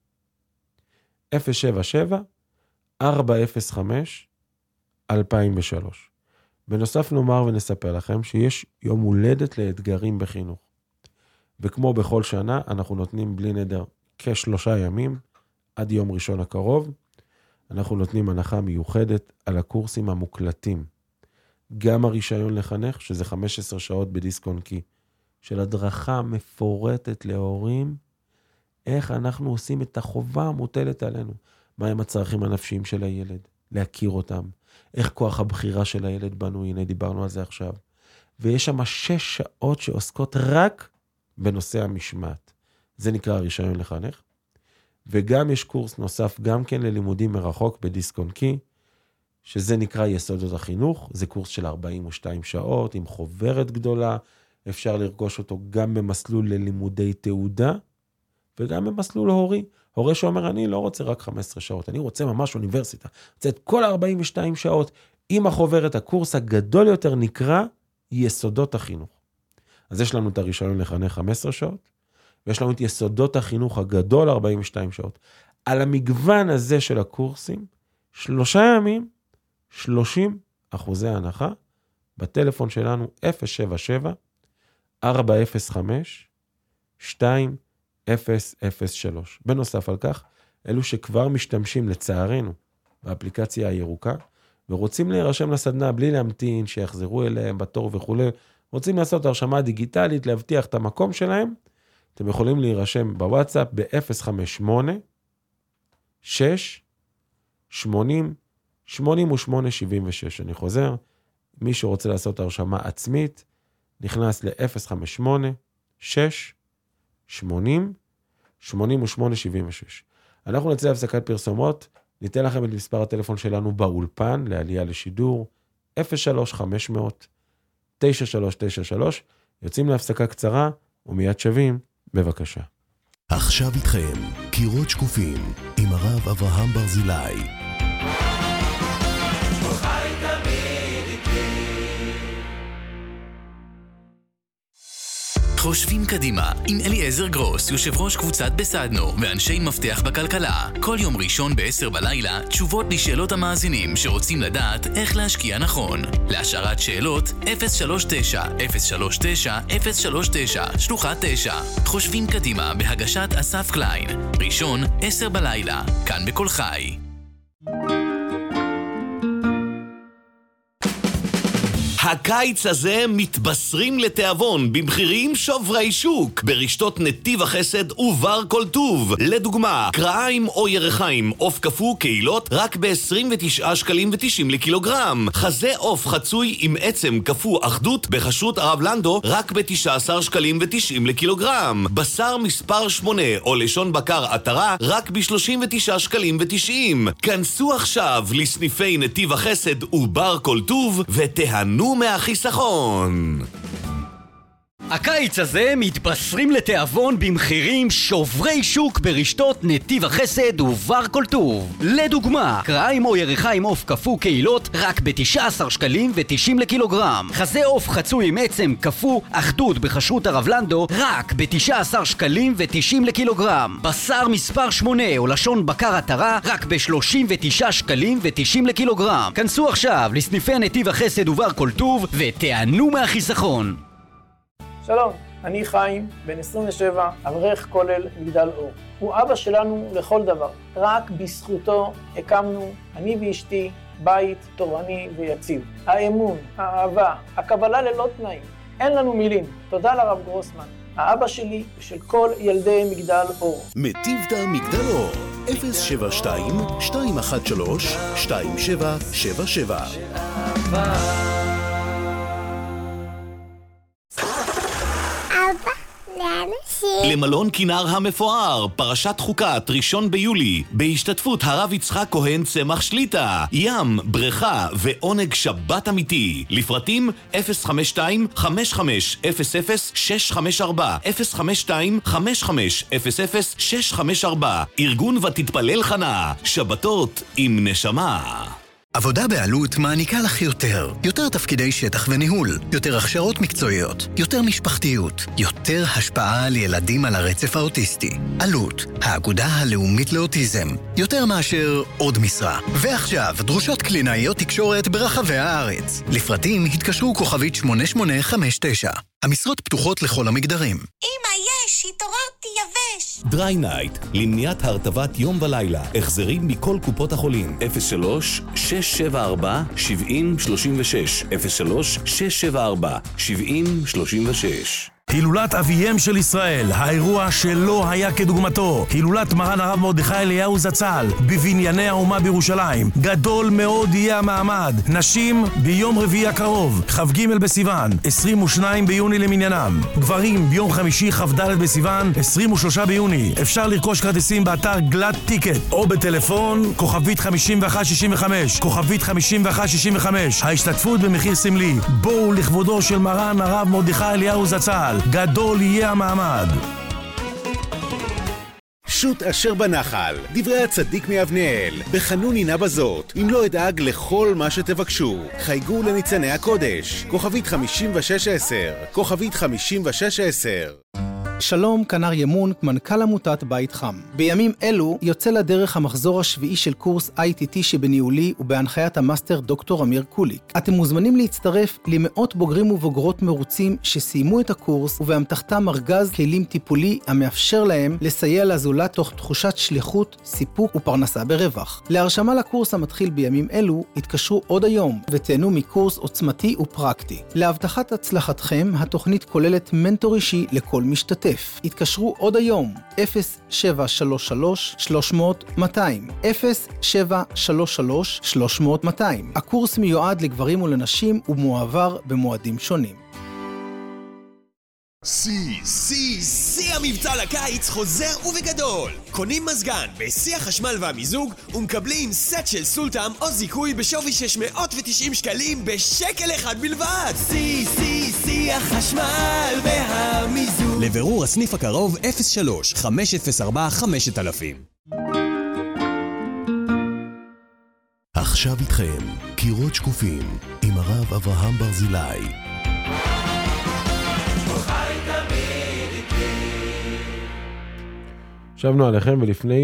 077 405 2003. בנוסף נאמר ונספר לכם שיש יום הולדת לאתגרים בחינוך. וכמו בכל שנה, אנחנו נותנים בלי נדר כ3 ימים, עד יום ראשון הקרוב, אנחנו נותנים הנחה מיוחדת על הקורסים המוקלטים. גם הרישיון לחנך, שזה 15 שעות בדיסק-און-קי, של הדרכה מפורטת להורים, איך אנחנו עושים את החובה המוטלת עלינו. מהם הצרכים הנפשיים של הילד, להכיר אותם, איך כוח הבחירה של הילד בנו, הנה דיברנו על זה עכשיו. ויש שם 6 שעות שעוסקות רק בנושא המשמעת. זה נקרא הרישיון לחנך. וגם יש קורס נוסף גם כן ללימודים מרחוק בדיסק-און-קי, שזה נקרא יסודות החינוך. זה קורס של 42 שעות עם חוברת גדולה. אפשר לרכוש אותו גם במסלול ללימודי תעודה, וגם במסלול הורי. הורה שאומר, אני לא רוצה רק 15 שעות, אני רוצה ממש אוניברסיטה. רוצה את כל 42 שעות עם החוברת. הקורס הגדול יותר נקרא יסודות החינוך. אז יש לנו את הרישיון לחנך 15 שעות, ויש לנו את יסודות החינוך הגדול 42 שעות. על המגוון הזה של הקורסים, 3 ימים, 30% הנחה בטלפון שלנו 077-405-2003. בנוסף על כך, אלו שכבר משתמשים לצערנו באפליקציה הירוקה, ורוצים להירשם לסדנה בלי להמתין, שיחזרו אליהם בתור וכו', רוצים לעשות הרשמה דיגיטלית, להבטיח את המקום שלהם, אתם יכולים להירשם בוואטסאפ ב-058-680-8876. אני חוזר, מי שרוצה לעשות הרשמה עצמית, נכנס ל-058-680-8876. אנחנו נצא להפסקת פרסומות, ניתן לכם את מספר הטלפון שלנו באולפן, לעלייה לשידור, 03-500-9393, יוצאים להפסקה קצרה, ומיד שווים, בבקשה. עכשיו איתכם, קירות שקופים, עם הרב אברהם ברזילי. חושבים קדימה, עם אליעזר גרוס, יושב ראש קבוצת בסדנו, ואנשי מפתח בכלכלה. כל יום ראשון ב-10 בלילה, תשובות לשאלות המאזינים שרוצים לדעת איך להשקיע נכון. להשארת שאלות, 039-039-039, שלוחה 9. חושבים קדימה, בהגשת אסף קליין. ראשון, 10 בלילה, כאן בכל חי. הקיץ הזה מתבשרים לתיאבון במחירים שוברי שוק ברשתות נתיב החסד ובר כל טוב. לדוגמה, קרעיים או ירחיים, עוף קפוא קהילות רק ב-29 שקלים ו90 לקילוגרם. חזה עוף חצוי עם עצם קפוא אחדות בחשות הרב לנדו רק ב-19 שקלים ו90 לקילוגרם. בשר מספר 8 או לשון בקר עטרה רק ב-39 שקלים ו90. כנסו עכשיו לסניפי נתיב החסד ובר כל טוב ותהנו מהחיסכון. הקיץ הזה מתבשרים לתיאבון במחירים שוברי שוק ברשתות נתיב החסד ובר כל טוב. לדוגמה, קרעיים או ירחיים עוף קפוא קהילות רק ב-19 שקלים ו90 לקילוגרם. חזה עוף חצוי עם עצם קפוא אחדות בחשרות הרב לנדו רק ב-19 שקלים ו90 לקילוגרם. בשר מספר 8 או לשון בקר עטרה רק ב-39 שקלים ו90 לקילוגרם. כנסו עכשיו לסניפי נתיב החסד ובר כל טוב ותענו מהחיסכון. שלום, אני חיים, בן 27, אברך כולל מגדל אור. הוא אבא שלנו לכל דבר. רק בזכותו הקמנו, אני ואשתי, בית תורני ויציב. האמון, האהבה, הקבלה ללא תנאים. אין לנו מילים. תודה לרב גרוסמן, האבא שלי ושל כל ילדי מגדל אור. מטיבתא מגדל אור, 072-213-2777. למלון כינר המפואר, פרשת חוקת, 1 ביולי, בהשתתפות הרב יצחק כהן צמח שליטה, ים, בריכה ועונג שבת אמיתי. לפרטים 052-5500-654, 052-5500-654. ארגון ותתפלל חנה, שבתות עם נשמה. עבודה בעלות מעניקה לך יותר. יותר תפקידי שטח וניהול, יותר הכשרות מקצועיות, יותר משפחתיות, יותר השפעה על ילדים על הרצף האוטיסטי. עלות, האגודה הלאומית לאוטיזם. יותר מאשר עוד משרה. ועכשיו, דרושות קלינאיות תקשורת ברחבי הארץ. לפרטים התקשרו כוכבית 8859. המשרות פתוחות לכל המגדרים. אמא, יש, התעוררתי יבש. דריי נייט, למניעת הרטבת יום ולילה. החזרים מכל קופות החולים. 03-674-7036. 03-674-7036. הילולת אביהם של ישראל, האירוע שלא היה כדוגמתו. הילולת מרן הרב מרדכי אליהו זצ"ל, בבנייני האומה בירושלים. גדול מאוד יהיה המעמד. נשים ביום רביעי הקרוב, כ"ג בסיוון, 22 ביוני למניינם. גברים ביום חמישי כ"ד בסיוון, 23 ביוני. אפשר לרכוש כרטיסים באתר גלאט טיקט, או בטלפון כוכבית 5165, כוכבית 5165. ההשתתפות במחיר סמלי. בואו לכבודו של מרן הרב מרדכי אליהו זצ"ל. גדול יהיה המעמד. שוט אשר בנחל, דברי הצדיק מאבנאל, בחנוני נא בזאת, אם לא אדאג לכל מה שתבקשו. חייגו לניצני הקודש, כוכבית 5610, כוכבית 5610. שלום, כנר ימון, מנכ"ל עמותת בית חם. בימים אלו יוצא לדרך המחזור השביעי של קורס ITT שבניהולי ובהנחיית המאסטר דוקטור אמיר קוליק. אתם מוזמנים להצטרף למאות בוגרים ובוגרות מרוצים שסיימו את הקורס ובאמתחתם ארגז כלים טיפולי המאפשר להם לסייע לזולת תוך תחושת שליחות, סיפוק ופרנסה ברווח. להרשמה לקורס המתחיל בימים אלו התקשרו עוד היום ותהנו מקורס עוצמתי ופרקטי. להבטחת הצלחתכם התוכנית כוללת מנטור אישי לכל משתתף. התקשרו עוד היום 0733-300-200 0733-300-200. הקורס מיועד לגברים ולנשים ומועבר במועדים שונים. שיא המבצע לקיץ חוזר ובגדול. קונים מזגן בשיא החשמל והמיזוג ומקבלים סט של סולטם או זיכוי בשווי 690 שקלים בשקל אחד בלבד. שיא החשמל והמיזוג. לבירור הסניף הקרוב 03-504-5000. עכשיו איתכם קירות שקופים עם הרב אברהם ברזילי. שבנו עליכם, ולפני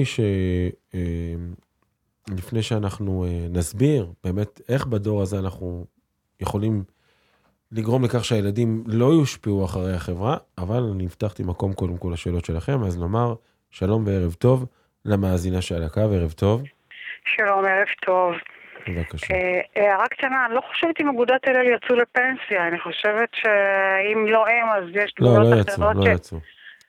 לפני שאנחנו נסביר באמת איך בדור הזה אנחנו יכולים לגרום לכך שהילדים לא יושפעו אחרי החברה, אבל אני הבטחתי מקום קודם כל לשאלות שלכם, אז נאמר שלום וערב טוב למאזינה שעל הקו, ערב טוב. שלום, ערב טוב. בבקשה. הערה קטנה, אני לא חושבת אם אגודת הלל יצאו לפנסיה, אני חושבת שאם לא הם אז יש דמויות אחרות. לא יצאו.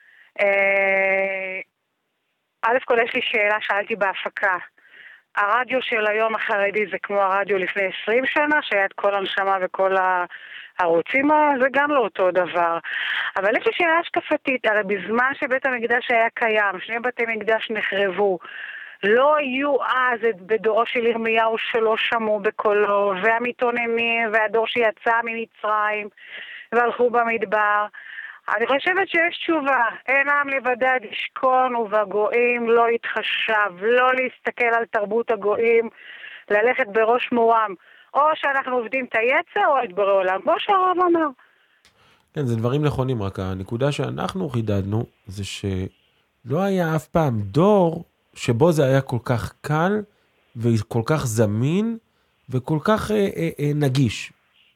א' כל יש לי שאלה, שאלתי בהפקה. הרדיו של היום החרדי זה כמו הרדיו לפני 20 שנה, שהיה את כל הנשמה וכל הערוצים, זה גם לא אותו דבר. אבל יש לי שאלה השקפתית, הרי בזמן שבית המקדש היה קיים, 2 בתי מקדש נחרבו, לא היו אז בדורו של ירמיהו שלא שמעו בקולו, והמתאוננים, והדור שיצא ממצרים, והלכו במדבר. אני חושבת שיש תשובה, אין עם לבדד ישכון ובגויים לא יתחשב, לא להסתכל על תרבות הגויים, ללכת בראש מורם, או שאנחנו עובדים את היצר או את בורא עולם, כמו שהרב אמר. כן, זה דברים נכונים, רק הנקודה שאנחנו חידדנו זה שלא היה אף פעם דור שבו זה היה כל כך קל וכל כך זמין וכל כך נגיש,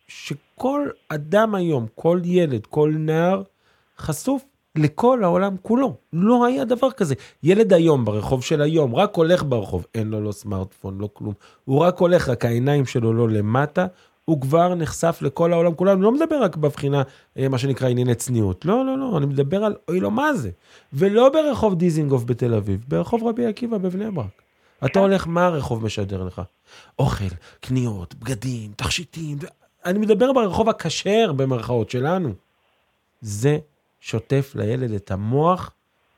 שכל אדם היום, כל ילד, כל נער, חשוף לכל העולם כולו. לא היה דבר כזה. ילד היום, ברחוב של היום, רק הולך ברחוב, אין לו לא סמארטפון, לא כלום. הוא רק הולך, רק העיניים שלו לא למטה, הוא כבר נחשף לכל העולם כולו. אני לא מדבר רק בבחינה, מה שנקרא ענייני צניעות. לא, לא, לא, אני מדבר על, אוי לא, מה זה? ולא ברחוב דיזינגוף בתל אביב, ברחוב רבי עקיבא בבני ברק. אתה הולך, מה הרחוב משדר לך? אוכל, קניות, בגדים, תכשיטים. אני מדבר ברחוב הכשר במרכאות שלנו. זה שוטף לילד את המוח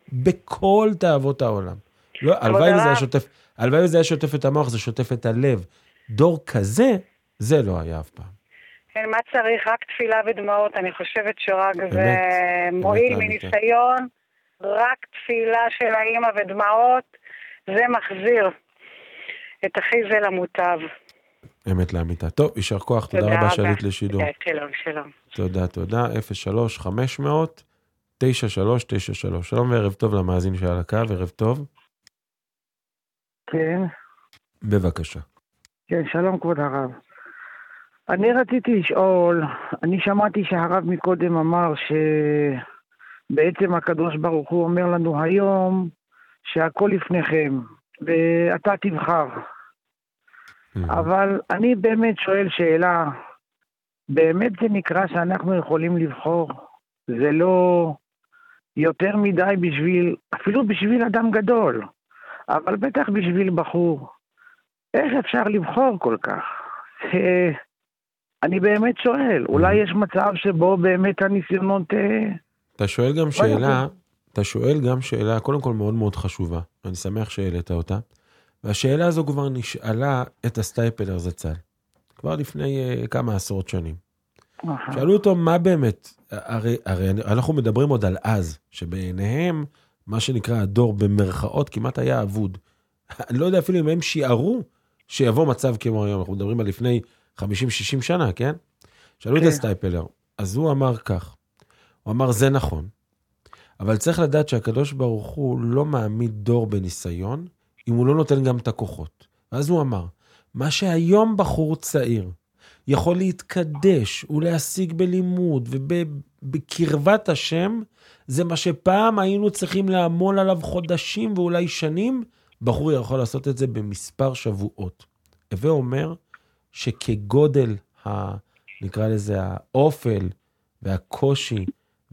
בכל תאוות העולם. לא, הלוואי וזה היה שוטף את המוח, זה שוטף את הלב. דור כזה, זה לא היה אף פעם. כן, מה צריך? רק תפילה ודמעות. אני חושבת שרק זה מועיל מניסיון. רק תפילה של האמא ודמעות, זה מחזיר את אחי זה למוטב. אמת לאמיתה. טוב, יישר כוח, תודה רבה שעלית לשידור. שלום, שלום. תודה. 03-500-9393. שלום וערב טוב למאזין שעל הקו, ערב טוב. כן. בבקשה. כן, שלום כבוד הרב. אני רציתי לשאול, אני שמעתי שהרב מקודם אמר שבעצם הקדוש ברוך הוא אומר לנו היום שהכל לפניכם, ואתה תבחר. אבל אני באמת שואל שאלה, באמת זה נקרא שאנחנו יכולים לבחור? זה לא יותר מדי בשביל, אפילו בשביל אדם גדול, אבל בטח בשביל בחור. איך אפשר לבחור כל כך? אני באמת שואל, אולי יש מצב שבו באמת הניסיונות... אתה שואל גם שאלה, קודם כל מאוד מאוד חשובה, אני שמח שהעלית אותה, והשאלה הזו כבר נשאלה את הסטייפלר זצ"ל, כבר לפני כמה עשרות שנים. שאלו אותו מה באמת, הרי אנחנו מדברים עוד על אז, שבעיניהם, מה שנקרא הדור במרכאות כמעט היה אבוד. אני לא יודע אפילו אם הם שיערו שיבוא מצב כמו היום, אנחנו מדברים על לפני 50-60 שנה, כן? שאלו את הסטייפלר, אז הוא אמר כך, הוא אמר זה נכון, אבל צריך לדעת שהקדוש ברוך הוא לא מעמיד דור בניסיון, אם הוא לא נותן גם את הכוחות. אז הוא אמר, מה שהיום בחור צעיר יכול להתקדש ולהשיג בלימוד ובקרבת השם, זה מה שפעם היינו צריכים לעמול עליו חודשים ואולי שנים, בחור יכול לעשות את זה במספר שבועות. הווה אומר שכגודל, נקרא לזה, האופל והקושי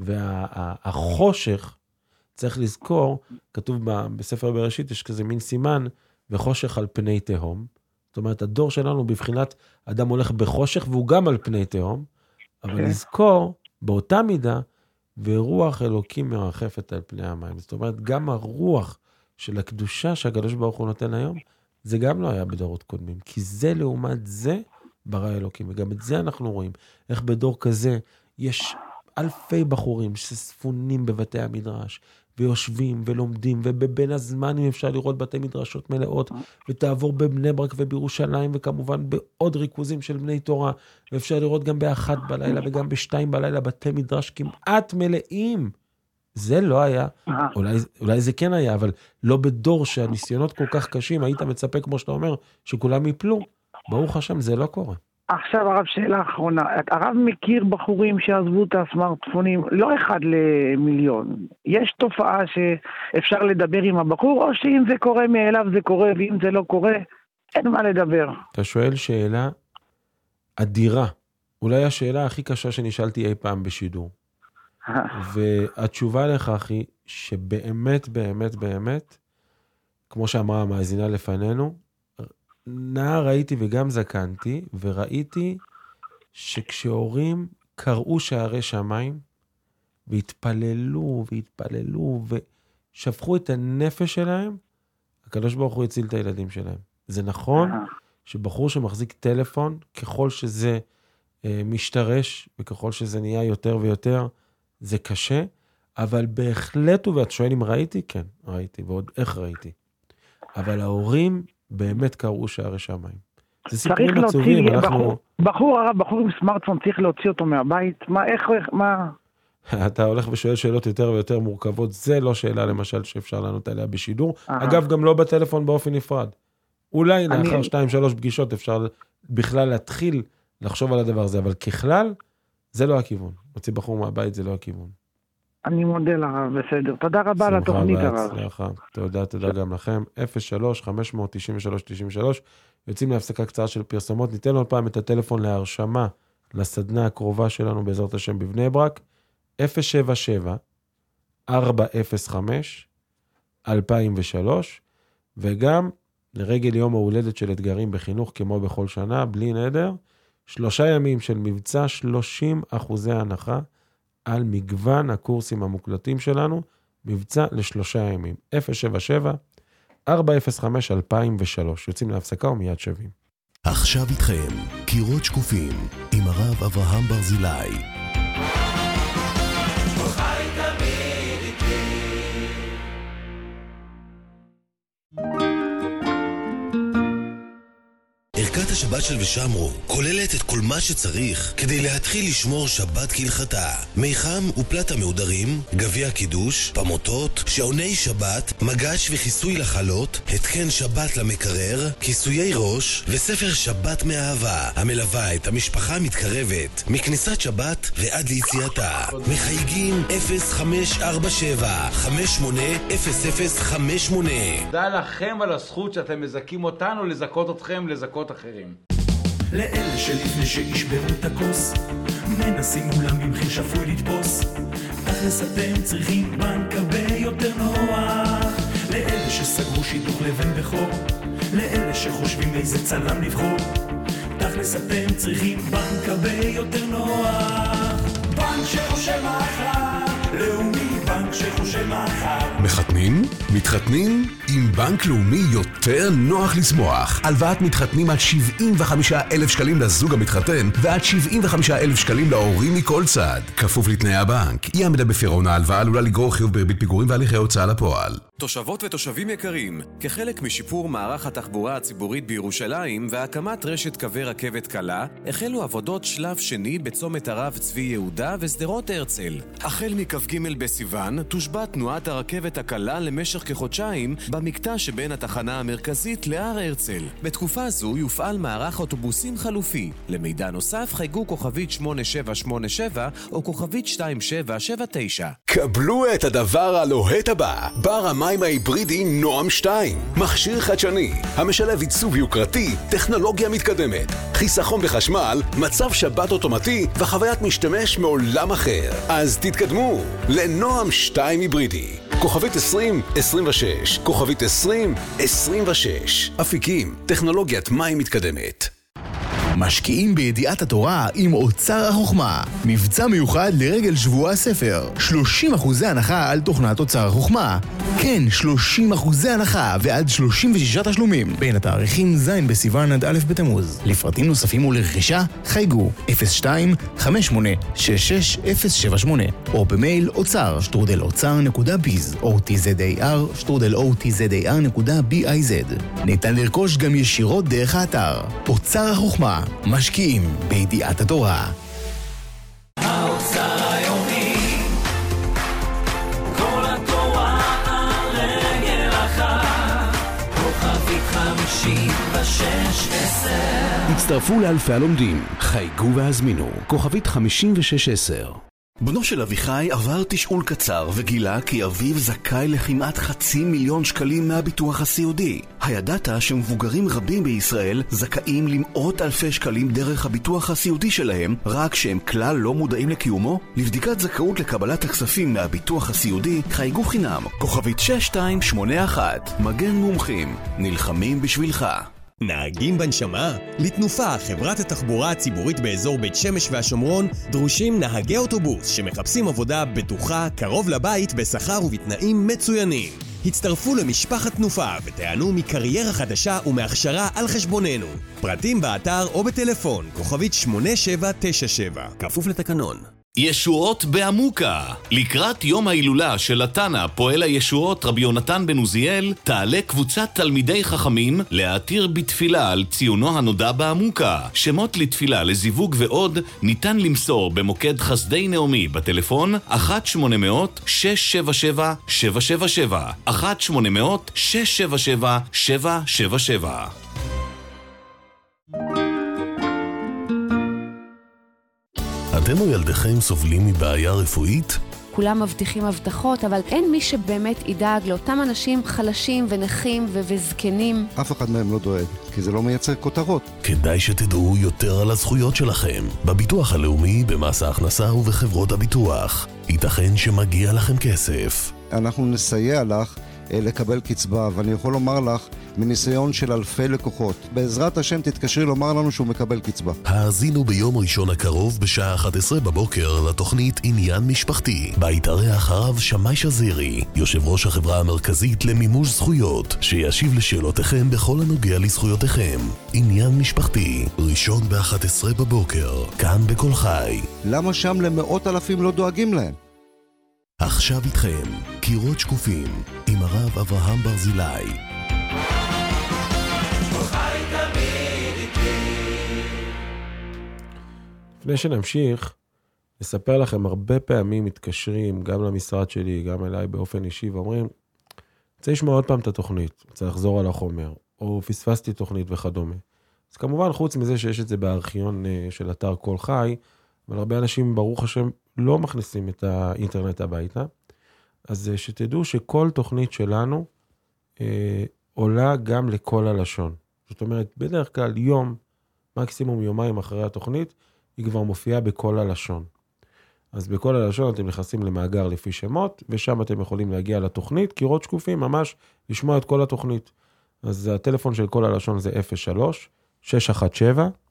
והחושך, צריך לזכור, כתוב בספר בראשית, יש כזה מין סימן, וחושך על פני תהום. זאת אומרת, הדור שלנו בבחינת אדם הולך בחושך, והוא גם על פני תהום, אבל לזכור, באותה מידה, ורוח אלוקים מרחפת על פני המים. זאת אומרת, גם הרוח של הקדושה שהקדוש ברוך הוא נותן היום, זה גם לא היה בדורות קודמים, כי זה לעומת זה ברא אלוקים, וגם את זה אנחנו רואים, איך בדור כזה יש אלפי בחורים שספונים בבתי המדרש, ויושבים ולומדים, ובבין הזמנים אפשר לראות בתי מדרשות מלאות, ותעבור בבני ברק ובירושלים, וכמובן בעוד ריכוזים של בני תורה, ואפשר לראות גם ב1 בלילה, וגם ב2 בלילה, בתי מדרש כמעט מלאים. זה לא היה, אולי זה כן היה, אבל לא בדור שהניסיונות כל כך קשים, היית מצפה, כמו שאתה אומר, שכולם יפלו. ברוך השם, זה לא קורה. עכשיו הרב, שאלה אחרונה. הרב מכיר בחורים שעזבו את הסמארטפונים, לא אחד למיליון. יש תופעה שאפשר לדבר עם הבחור, או שאם זה קורה מאליו זה קורה, ואם זה לא קורה, אין מה לדבר. אתה שואל שאלה אדירה. אולי השאלה הכי קשה שנשאלתי אי פעם בשידור. והתשובה לכך היא שבאמת, באמת, באמת, כמו שאמרה המאזינה לפנינו, נער ראיתי וגם זקנתי, וראיתי שכשהורים קראו שערי שמיים, והתפללו והתפללו, ושפכו את הנפש שלהם, הקדוש ברוך הוא הציל את הילדים שלהם. זה נכון שבחור שמחזיק טלפון, ככל שזה משתרש, וככל שזה נהיה יותר ויותר, זה קשה, אבל בהחלט, ואת שואל אם ראיתי? כן, ראיתי, ועוד איך ראיתי. אבל ההורים באמת קראו שערי שמיים. זה סיפורים עצובים, אנחנו... בחור עם סמארטפון צריך להוציא אותו מהבית? מה? אתה הולך ושואל שאלות יותר ויותר מורכבות, זה לא שאלה למשל שאפשר לענות עליה בשידור. אגב, גם לא בטלפון באופן נפרד. אולי לאחר 2-3 פגישות אפשר בכלל להתחיל לחשוב על הדבר הזה, אבל ככלל, זה לא הכיוון. הוציא בחור מהבית, זה לא הכיוון. אני מודה לרב, בסדר. תודה רבה על התוכנית הרב. תודה גם לכם. 03-593-93. יוצאים להפסקה קצרה של פרסומות. ניתן עוד פעם את הטלפון להרשמה לסדנה הקרובה שלנו בעזרת השם בבני ברק. 077-405-2003. וגם לרגל יום ההולדת של אתגרים בחינוך כמו בכל שנה, בלי נדר, 3 ימים של מבצע 30% הנחה על מגוון הקורסים המוקלטים שלנו, מבצע ל3 ימים. 077-405-2003. יוצאים להפסקה ומיד שווים. עכשיו איתכם, קירות שקופים, עם הרב אברהם ברזילי. ערכת השבת של ושמרו כוללת את כל מה שצריך כדי להתחיל לשמור שבת כהלכתה. מיחם ופלטה מעודרים, גביע קידוש, פמוטות, שעוני שבת, מגש וכיסוי לחלות, התקן שבת למקרר, כיסויי ראש וספר שבת מאהבה, המלווה את המשפחה המתקרבת מכניסת שבת ועד ליציאתה. מחייגים 0547-580058. תודה לכם על הזכות שאתם מזכים אותנו לזכות אתכם לזכות אחרים. לאלה שלפני שישברו את הכוס מנסים מולם במחיר שפוי לתפוס, תכלס אתם צריכים בנק הרבה יותר נוח. לאלה שסגרו שיתוך לבן בחור, לאלה שחושבים איזה צלם לבחור, תכלס אתם צריכים בנק הרבה יותר נוח. בנק שחושב מחר, לאומי בנק שחושב מחר. מחתמים מתחתנים? מתחתנים? עם בנק לאומי יותר נוח לשמוח. הלוואת מתחתנים עד 75,000 שקלים לזוג המתחתן, ועד 75,000 שקלים להורים מכל צד. כפוף לתנאי הבנק. אי עמידה בפירעון ההלוואה עלולה לגרור חיוב בריבית פיגורים והליכי הוצאה לפועל. תושבות ותושבים יקרים, כחלק משיפור מערך התחבורה הציבורית בירושלים והקמת רשת קווי רכבת קלה, החלו עבודות שלב שני בצומת הרב צבי יהודה ושדרות הרצל. החל מכ"ג בסיוון תושבע תנועת הרכבת הקלה למשך כחודשיים במקטע שבין התחנה המרכזית להר הרצל. בתקופה זו יופעל מערך אוטובוסים חלופי. למידע נוסף חייגו כוכבית 8787 או כוכבית 2779. קבלו את הדבר הלוהט הבא, בר המים ההיברידי נועם 2. מכשיר חדשני, המשלב עיצוב יוקרתי, טכנולוגיה מתקדמת, חיסכון בחשמל, מצב שבת אוטומטי וחוויית משתמש מעולם אחר. אז תתקדמו לנועם 2 היברידי. כוכבית 2026, כוכבית 2026. אפיקים, טכנולוגיית מים מתקדמת. משקיעים בידיעת התורה עם אוצר החוכמה. מבצע מיוחד לרגל שבוע הספר. 30% הנחה על תוכנת אוצר החוכמה. כן, 30% הנחה ועד 36 תשלומים. בין התאריכים ז' בסיוון עד א' בתמוז. לפרטים נוספים ולרכישה, חייגו 02-5866-078 או במייל אוצר@אוצר.biz או tzar@otzar.biz. ניתן לרכוש גם ישירות דרך האתר. אוצר החוכמה. משקיעים בידיעת התורה. האוצר היומי, כל התורה על רגל אחת, כוכבית 5610. הצטרפו לאלפי הלומדים, חייגו והזמינו, כוכבית 5610. בנו של אביחי עבר תשאול קצר וגילה כי אביו זכאי לכמעט 500,000 שקלים מהביטוח הסיעודי. הידעת שמבוגרים רבים בישראל זכאים למאות אלפי שקלים דרך הביטוח הסיעודי שלהם, רק שהם כלל לא מודעים לקיומו? לבדיקת זכאות לקבלת הכספים מהביטוח הסיעודי חייגו חינם, כוכבית 6281. מגן מומחים, נלחמים בשבילך. נהגים בנשמה? לתנופה, חברת התחבורה הציבורית באזור בית שמש והשומרון, דרושים נהגי אוטובוס שמחפשים עבודה בטוחה, קרוב לבית, בשכר ובתנאים מצוינים. הצטרפו למשפחת תנופה ותענו מקריירה חדשה ומהכשרה על חשבוננו. פרטים באתר או בטלפון, כוכבית 8797, כפוף לתקנון. ישועות בעמוקה. לקראת יום ההילולה של התנא פועל הישועות רבי יונתן בן עוזיאל, תעלה קבוצת תלמידי חכמים להתיר בתפילה על ציונו הנודע בעמוקה. שמות לתפילה, לזיווג ועוד ניתן למסור במוקד חסדי נעמי בטלפון 1-800-677-777 1-800-677-777. אתם או ילדיכם סובלים מבעיה רפואית? כולם מבטיחים הבטחות, אבל אין מי שבאמת ידאג לאותם אנשים חלשים ונכים וזקנים. אף אחד מהם לא דואג, כי זה לא מייצר כותרות. כדאי שתדעו יותר על הזכויות שלכם, בביטוח הלאומי, במס ההכנסה ובחברות הביטוח. ייתכן שמגיע לכם כסף. אנחנו נסייע לך לקבל קצבה, ואני יכול לומר לך מניסיון של אלפי לקוחות. בעזרת השם תתקשרי לומר לנו שהוא מקבל קצבה. האזינו ביום ראשון הקרוב בשעה 11 בבוקר לתוכנית עניין משפחתי. בה יתארח הרב שמאי שזירי, יושב ראש החברה המרכזית למימוש זכויות, שישיב לשאלותיכם בכל הנוגע לזכויותיכם. עניין משפחתי, ראשון ב-11 בבוקר, כאן בכל חי. למה שם למאות אלפים לא דואגים להם? עכשיו איתכם, קירות שקופים, עם הרב אברהם ברזילי. לפני שנמשיך, נספר לכם, הרבה פעמים מתקשרים, גם למשרד שלי, גם אליי באופן אישי, ואומרים, רוצה לשמוע עוד פעם את התוכנית, רוצה לחזור על החומר, או פספסתי תוכנית וכדומה. אז כמובן, חוץ מזה שיש את זה בארכיון של אתר כל חי, אבל הרבה אנשים, ברוך השם, לא מכניסים את האינטרנט הביתה, אז שתדעו שכל תוכנית שלנו עולה גם לכל הלשון. זאת אומרת, בדרך כלל יום, מקסימום יומיים אחרי התוכנית, היא כבר מופיעה בכל הלשון. אז בכל הלשון אתם נכנסים למאגר לפי שמות, ושם אתם יכולים להגיע לתוכנית, קירות שקופים, ממש לשמוע את כל התוכנית. אז הטלפון של כל הלשון זה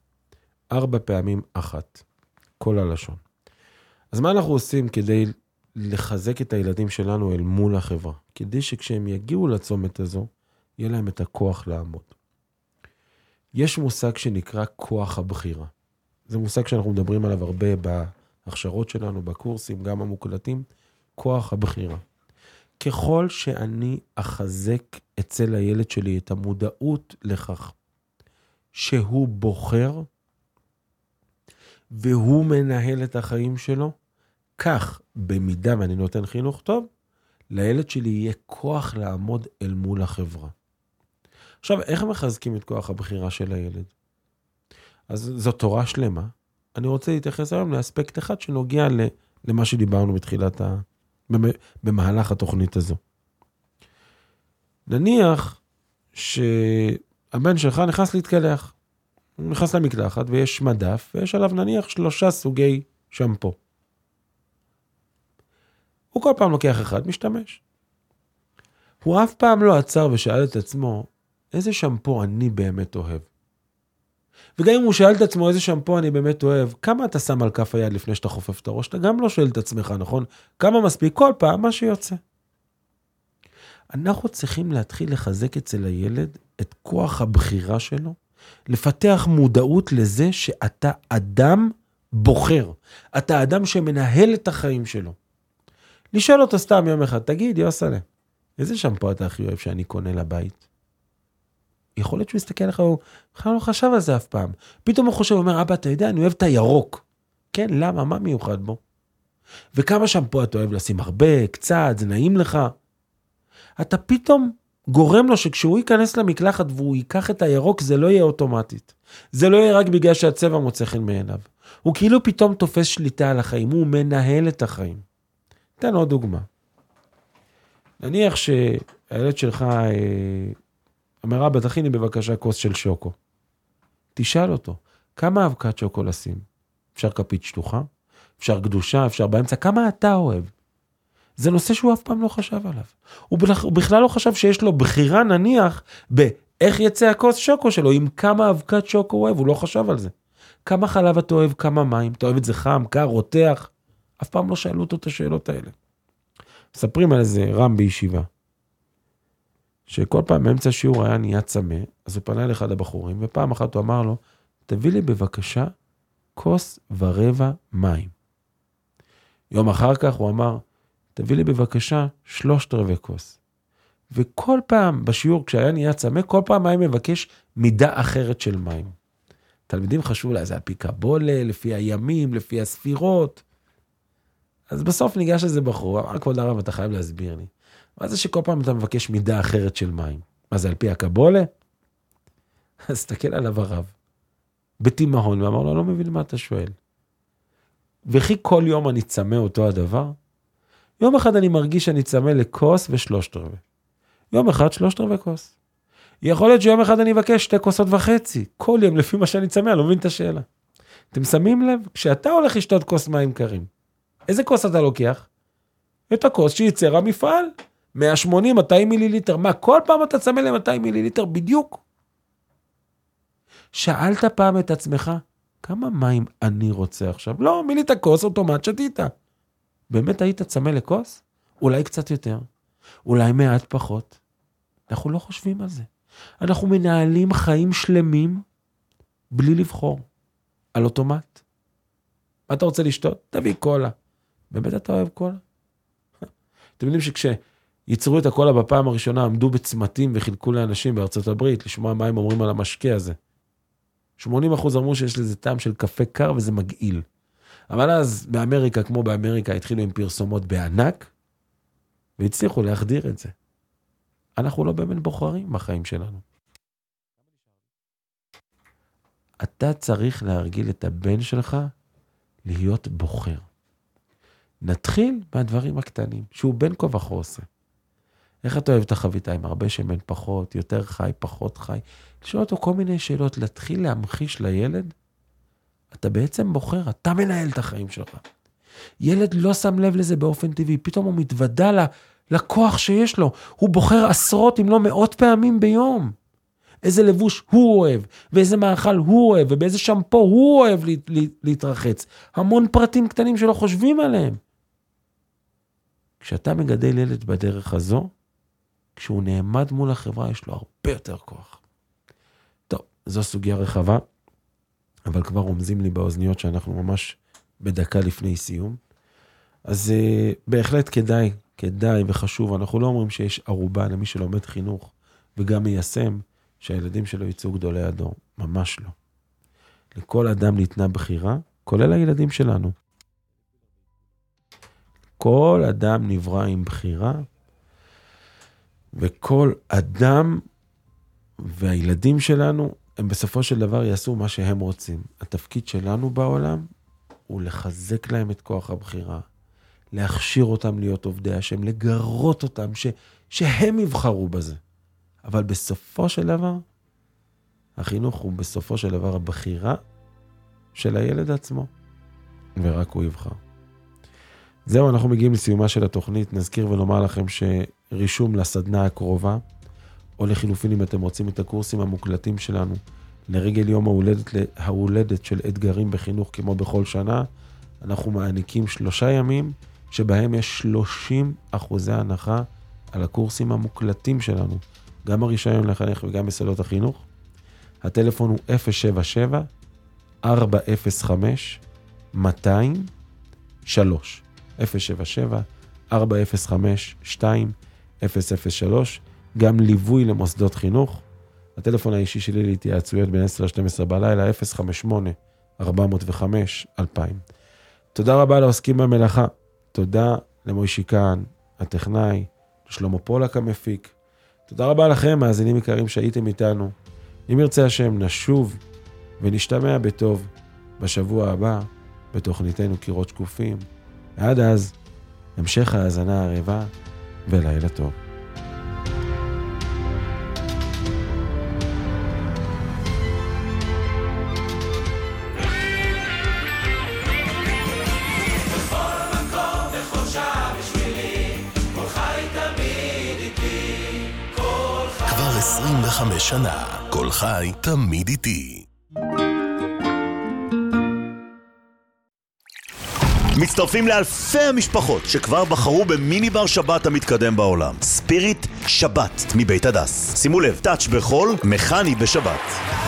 03-617-4 פעמים 1. כל הלשון. אז מה אנחנו עושים כדי לחזק את הילדים שלנו אל מול החברה, כדי שכשהם יגיעו לצומת הזו, יהיה להם את הכוח לעמוד. יש מושג שנקרא כוח הבחירה. זה מושג שאנחנו מדברים עליו הרבה בהכשרות שלנו, בקורסים, גם המוקלטים, כוח הבחירה. ככל שאני אחזק אצל הילד שלי את המודעות לכך שהוא בוחר והוא מנהל את החיים שלו, כך במידה ואני נותן חינוך טוב, לילד שלי יהיה כוח לעמוד אל מול החברה. עכשיו, איך מחזקים את כוח הבחירה של הילד? אז זו תורה שלמה. אני רוצה להתייחס היום לאספקט אחד שנוגע למה שדיברנו בתחילת במהלך התוכנית הזו. נניח שהבן שלך נכנס להתקלח. הוא נכנס למקלחת ויש מדף, ויש עליו נניח 3 סוגי שמפו. הוא כל פעם לוקח אחד, משתמש. הוא אף פעם לא עצר ושאל את עצמו, איזה שמפו אני באמת אוהב? וגם אם הוא שאל את עצמו איזה שמפו אני באמת אוהב, כמה אתה שם על כף היד לפני שאתה חופף את הראש? אתה גם לא שואל את עצמך, נכון? כמה מספיק? כל פעם מה שיוצא. אנחנו צריכים להתחיל לחזק אצל הילד את כוח הבחירה שלו, לפתח מודעות לזה שאתה אדם בוחר. אתה אדם שמנהל את החיים שלו. לשאול אותו סתם יום אחד, תגיד, יוסלה, איזה שמפו אתה הכי אוהב שאני קונה לבית? יכול להיות שהוא יסתכל לך, הוא בכלל לא חשב על זה אף פעם. פתאום הוא חושב, הוא אומר, אבא, אתה יודע, אני אוהב את הירוק. כן, למה? מה מיוחד בו? וכמה שמפו אתה אוהב לשים? הרבה, קצת, זה נעים לך. אתה פתאום גורם לו שכשהוא ייכנס למקלחת והוא ייקח את הירוק, זה לא יהיה אוטומטית. זה לא יהיה רק בגלל שהצבע מוצא חן מעיניו. הוא כאילו פתאום תופס שליטה על החיים, הוא מנהל את החיים. תן עוד דוגמה. נניח שהילד שלך אומר, אבא, תכיני בבקשה כוס של שוקו. תשאל אותו, כמה אבקת שוקו לשים? אפשר כפית שטוחה? אפשר גדושה? אפשר באמצע? כמה אתה אוהב? זה נושא שהוא אף פעם לא חשב עליו. הוא בכלל לא חשב שיש לו בחירה נניח באיך יצא הכוס שוקו שלו, עם כמה אבקת שוקו הוא אוהב, הוא לא חשב על זה. כמה חלב אתה אוהב, כמה מים, אתה אוהב את זה חם, קר, רותח. אף פעם לא שאלו אותו את השאלות האלה. מספרים על איזה רם בישיבה, שכל פעם באמצע שיעור היה נהיה צמא, אז הוא פנה לאחד הבחורים, ופעם אחת הוא אמר לו, תביא לי בבקשה כוס ורבע מים. יום אחר כך הוא אמר, תביא לי בבקשה 3/4 כוס. וכל פעם בשיעור כשהיה נהיה צמא, כל פעם היה מבקש מידה אחרת של מים. תלמידים חשבו לה, זה על פי קבולה, לפי הימים, לפי הספירות. אז בסוף ניגש לזה בחור, אמר, כבוד הרב, אתה חייב להסביר לי. מה זה שכל פעם אתה מבקש מידה אחרת של מים? מה זה על פי הקבולה? אז תסתכל עליו הרב, בתימהון, ואמר לו, לא מבין מה אתה שואל. וכי כל יום אני צמא אותו הדבר? יום אחד אני מרגיש שאני צמא לכוס ו3/4. יום אחד 3/4 כוס. יכול להיות שיום אחד אני אבקש 2.5 כוסות. כל יום לפי מה שאני צמא, לא מבין את השאלה. אתם שמים לב? כשאתה הולך לשתות כוס מים קרים, איזה כוס אתה לוקח? את הכוס שייצר המפעל. 180, 200 מיליליטר. מה, כל פעם אתה צמא ל-200 מיליליטר בדיוק? שאלת פעם את עצמך, כמה מים אני רוצה עכשיו? לא, מילית כוס, אוטומט שתית. באמת היית צמא לכוס? אולי קצת יותר. אולי מעט פחות. אנחנו לא חושבים על זה. אנחנו מנהלים חיים שלמים בלי לבחור. על אוטומט. מה אתה רוצה לשתות? תביא קולה. באמת אתה אוהב קולה? אתם יודעים שכשיצרו את הקולה בפעם הראשונה, עמדו בצמתים וחילקו לאנשים בארצות הברית, לשמוע מה הם אומרים על המשקה הזה. 80% אמרו שיש לזה טעם של קפה קר וזה מגעיל. אבל אז באמריקה, כמו באמריקה, התחילו עם פרסומות בענק, והצליחו להחדיר את זה. אנחנו לא באמת בוחרים בחיים שלנו. אתה צריך להרגיל את הבן שלך להיות בוחר. נתחיל מהדברים הקטנים, שהוא בין כה וכה עושה. איך אתה אוהב את החביתה עם הרבה שמן פחות, יותר חי, פחות חי? לשאול אותו כל מיני שאלות, להתחיל להמחיש לילד, אתה בעצם בוחר, אתה מנהל את החיים שלך. ילד לא שם לב לזה באופן טבעי, פתאום הוא מתוודע לכוח שיש לו, הוא בוחר עשרות אם לא מאות פעמים ביום. איזה לבוש הוא אוהב, ואיזה מאכל הוא אוהב, ובאיזה שמפו הוא אוהב להתרחץ. המון פרטים קטנים שלא חושבים עליהם. כשאתה מגדל ילד בדרך הזו, כשהוא נעמד מול החברה, יש לו הרבה יותר כוח. טוב, זו סוגיה רחבה, אבל כבר רומזים לי באוזניות שאנחנו ממש בדקה לפני סיום. אז בהחלט כדאי וחשוב, אנחנו לא אומרים שיש ערובה למי שלומד חינוך, וגם מיישם שהילדים שלו יצאו גדולי הדור, ממש לא. לכל אדם ניתנה בחירה, כולל הילדים שלנו. כל אדם נברא עם בחירה, וכל אדם והילדים שלנו, הם בסופו של דבר יעשו מה שהם רוצים. התפקיד שלנו בעולם הוא לחזק להם את כוח הבחירה, להכשיר אותם להיות עובדי השם, לגרות אותם, שהם יבחרו בזה. אבל בסופו של דבר, החינוך הוא בסופו של דבר הבחירה של הילד עצמו, ורק הוא יבחר. זהו, אנחנו מגיעים לסיומה של התוכנית. נזכיר ולומר לכם שרישום לסדנה הקרובה, או לחילופין אם אתם רוצים את הקורסים המוקלטים שלנו, לרגל יום ההולדת של אתגרים בחינוך כמו בכל שנה, אנחנו מעניקים 3 ימים, שבהם יש 30% הנחה על הקורסים המוקלטים שלנו, גם הרישיון לחנך וגם בסדות החינוך. הטלפון הוא 077-405-200-3. 077-405-200-003. גם ליווי למוסדות חינוך. הטלפון האישי שלי להתייעצויות בין 10-12 בלילה, 058-405-2000. תודה רבה לעוסקים במלאכה. תודה למוישי כאן, הטכנאי, לשלמה פולק המפיק. תודה רבה לכם, מאזינים יקרים שהייתם איתנו. אם ירצה השם, נשוב ונשתמע בטוב בשבוע הבא, בתוכניתנו קירות שקופים. עד אז, המשך ההאזנה הערבה ולילה טוב. כבר 25 שנה, כל חי תמיד איתי. מצטרפים לאלפי המשפחות שכבר בחרו במיני בר שבת המתקדם בעולם. ספיריט שבת מבית הדס. שימו לב, טאץ' בחול, מכני בשבת.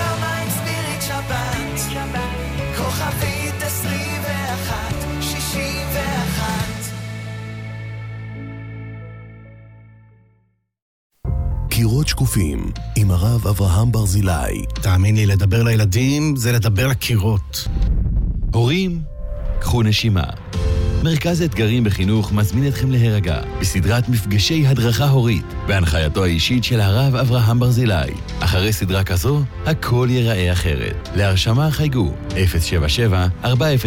קירות שקופים עם הרב אברהם ברזילי. תאמין לי, לדבר לילדים זה לדבר לקירות. הורים, קחו נשימה. מרכז האתגרים בחינוך מזמין אתכם להירגע בסדרת מפגשי הדרכה הורית בהנחייתו האישית של הרב אברהם ברזילי. אחרי סדרה כזו, הכל ייראה אחרת. להרשמה חייגו 077-405-2003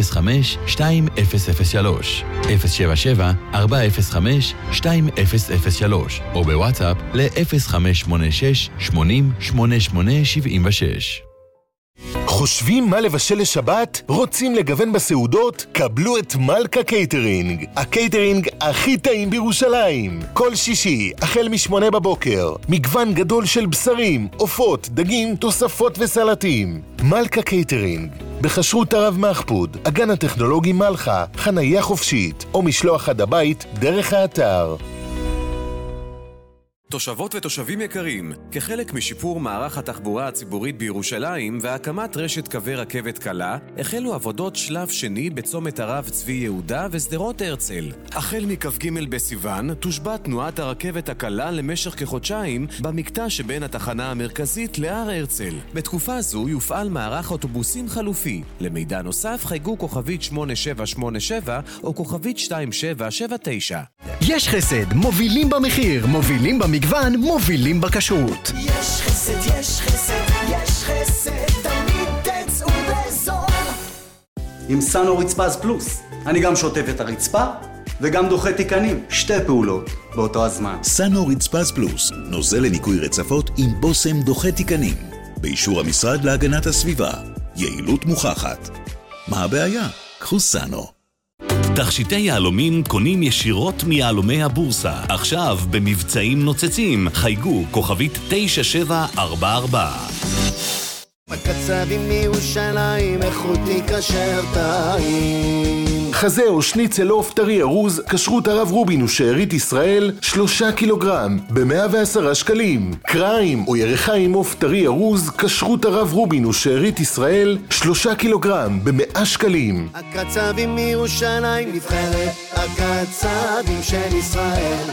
077-405-2003 או בוואטסאפ ל-0586-808876. חושבים מה לבשל לשבת? רוצים לגוון בסעודות? קבלו את מלכה קייטרינג, הקייטרינג הכי טעים בירושלים. כל שישי, החל מ8 בבוקר, מגוון גדול של בשרים, עופות, דגים, תוספות וסלטים. מלכה קייטרינג, בחשרות הרב מחפוד, הגן הטכנולוגי מלכה, חנייה חופשית, או משלוח עד הבית דרך האתר. תושבות ותושבים יקרים, כחלק משיפור מערך התחבורה הציבורית בירושלים והקמת רשת קווי רכבת קלה, החלו עבודות שלב שני בצומת הרב צבי יהודה ושדרות הרצל. החל מכ"ג בסיוון תושבת תנועת הרכבת הקלה למשך כחודשיים במקטע שבין התחנה המרכזית להר הרצל. בתקופה זו יופעל מערך אוטובוסים חלופי. למידע נוסף חייגו כוכבית 8787 או כוכבית 2779. יש חסד, מובילים במחיר, מובילים במגוון, מובילים בכשרות. יש חסד, יש חסד, יש חסד, תמיד תצאו בזול. עם סנו רצפז פלוס, אני גם שוטף את הרצפה וגם דוחה תיקנים. 2 פעולות באותו הזמן. סנו רצפז פלוס, נוזל לניקוי רצפות עם בוסם דוחה תיקנים. באישור המשרד להגנת הסביבה. יעילות מוכחת. מה הבעיה? קחו סנו. תכשיטי יהלומים קונים ישירות מיהלומי הבורסה. עכשיו במבצעים נוצצים. חייגו כוכבית 9744. מקצבים מירושלים, איכותי כשר טעים. חזה או שניצל עוף טרי ארוז, כשרות הרב רובין ושארית ישראל, 3 קילוגרם, ב-110 שקלים. קריים או ירחיים עוף טרי ארוז, כשרות הרב רובין ושארית ישראל, 3 קילוגרם, ב-100 שקלים. הקצבים מירושלים נבחרת, הקצבים של ישראל.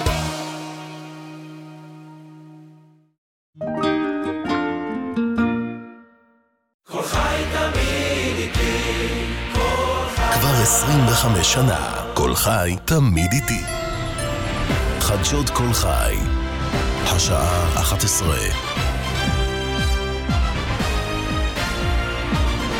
כל חי תמיד איתי, כל חי. כבר 25 שנה, כל חי תמיד איתי. חדשות כל חי, השעה 11.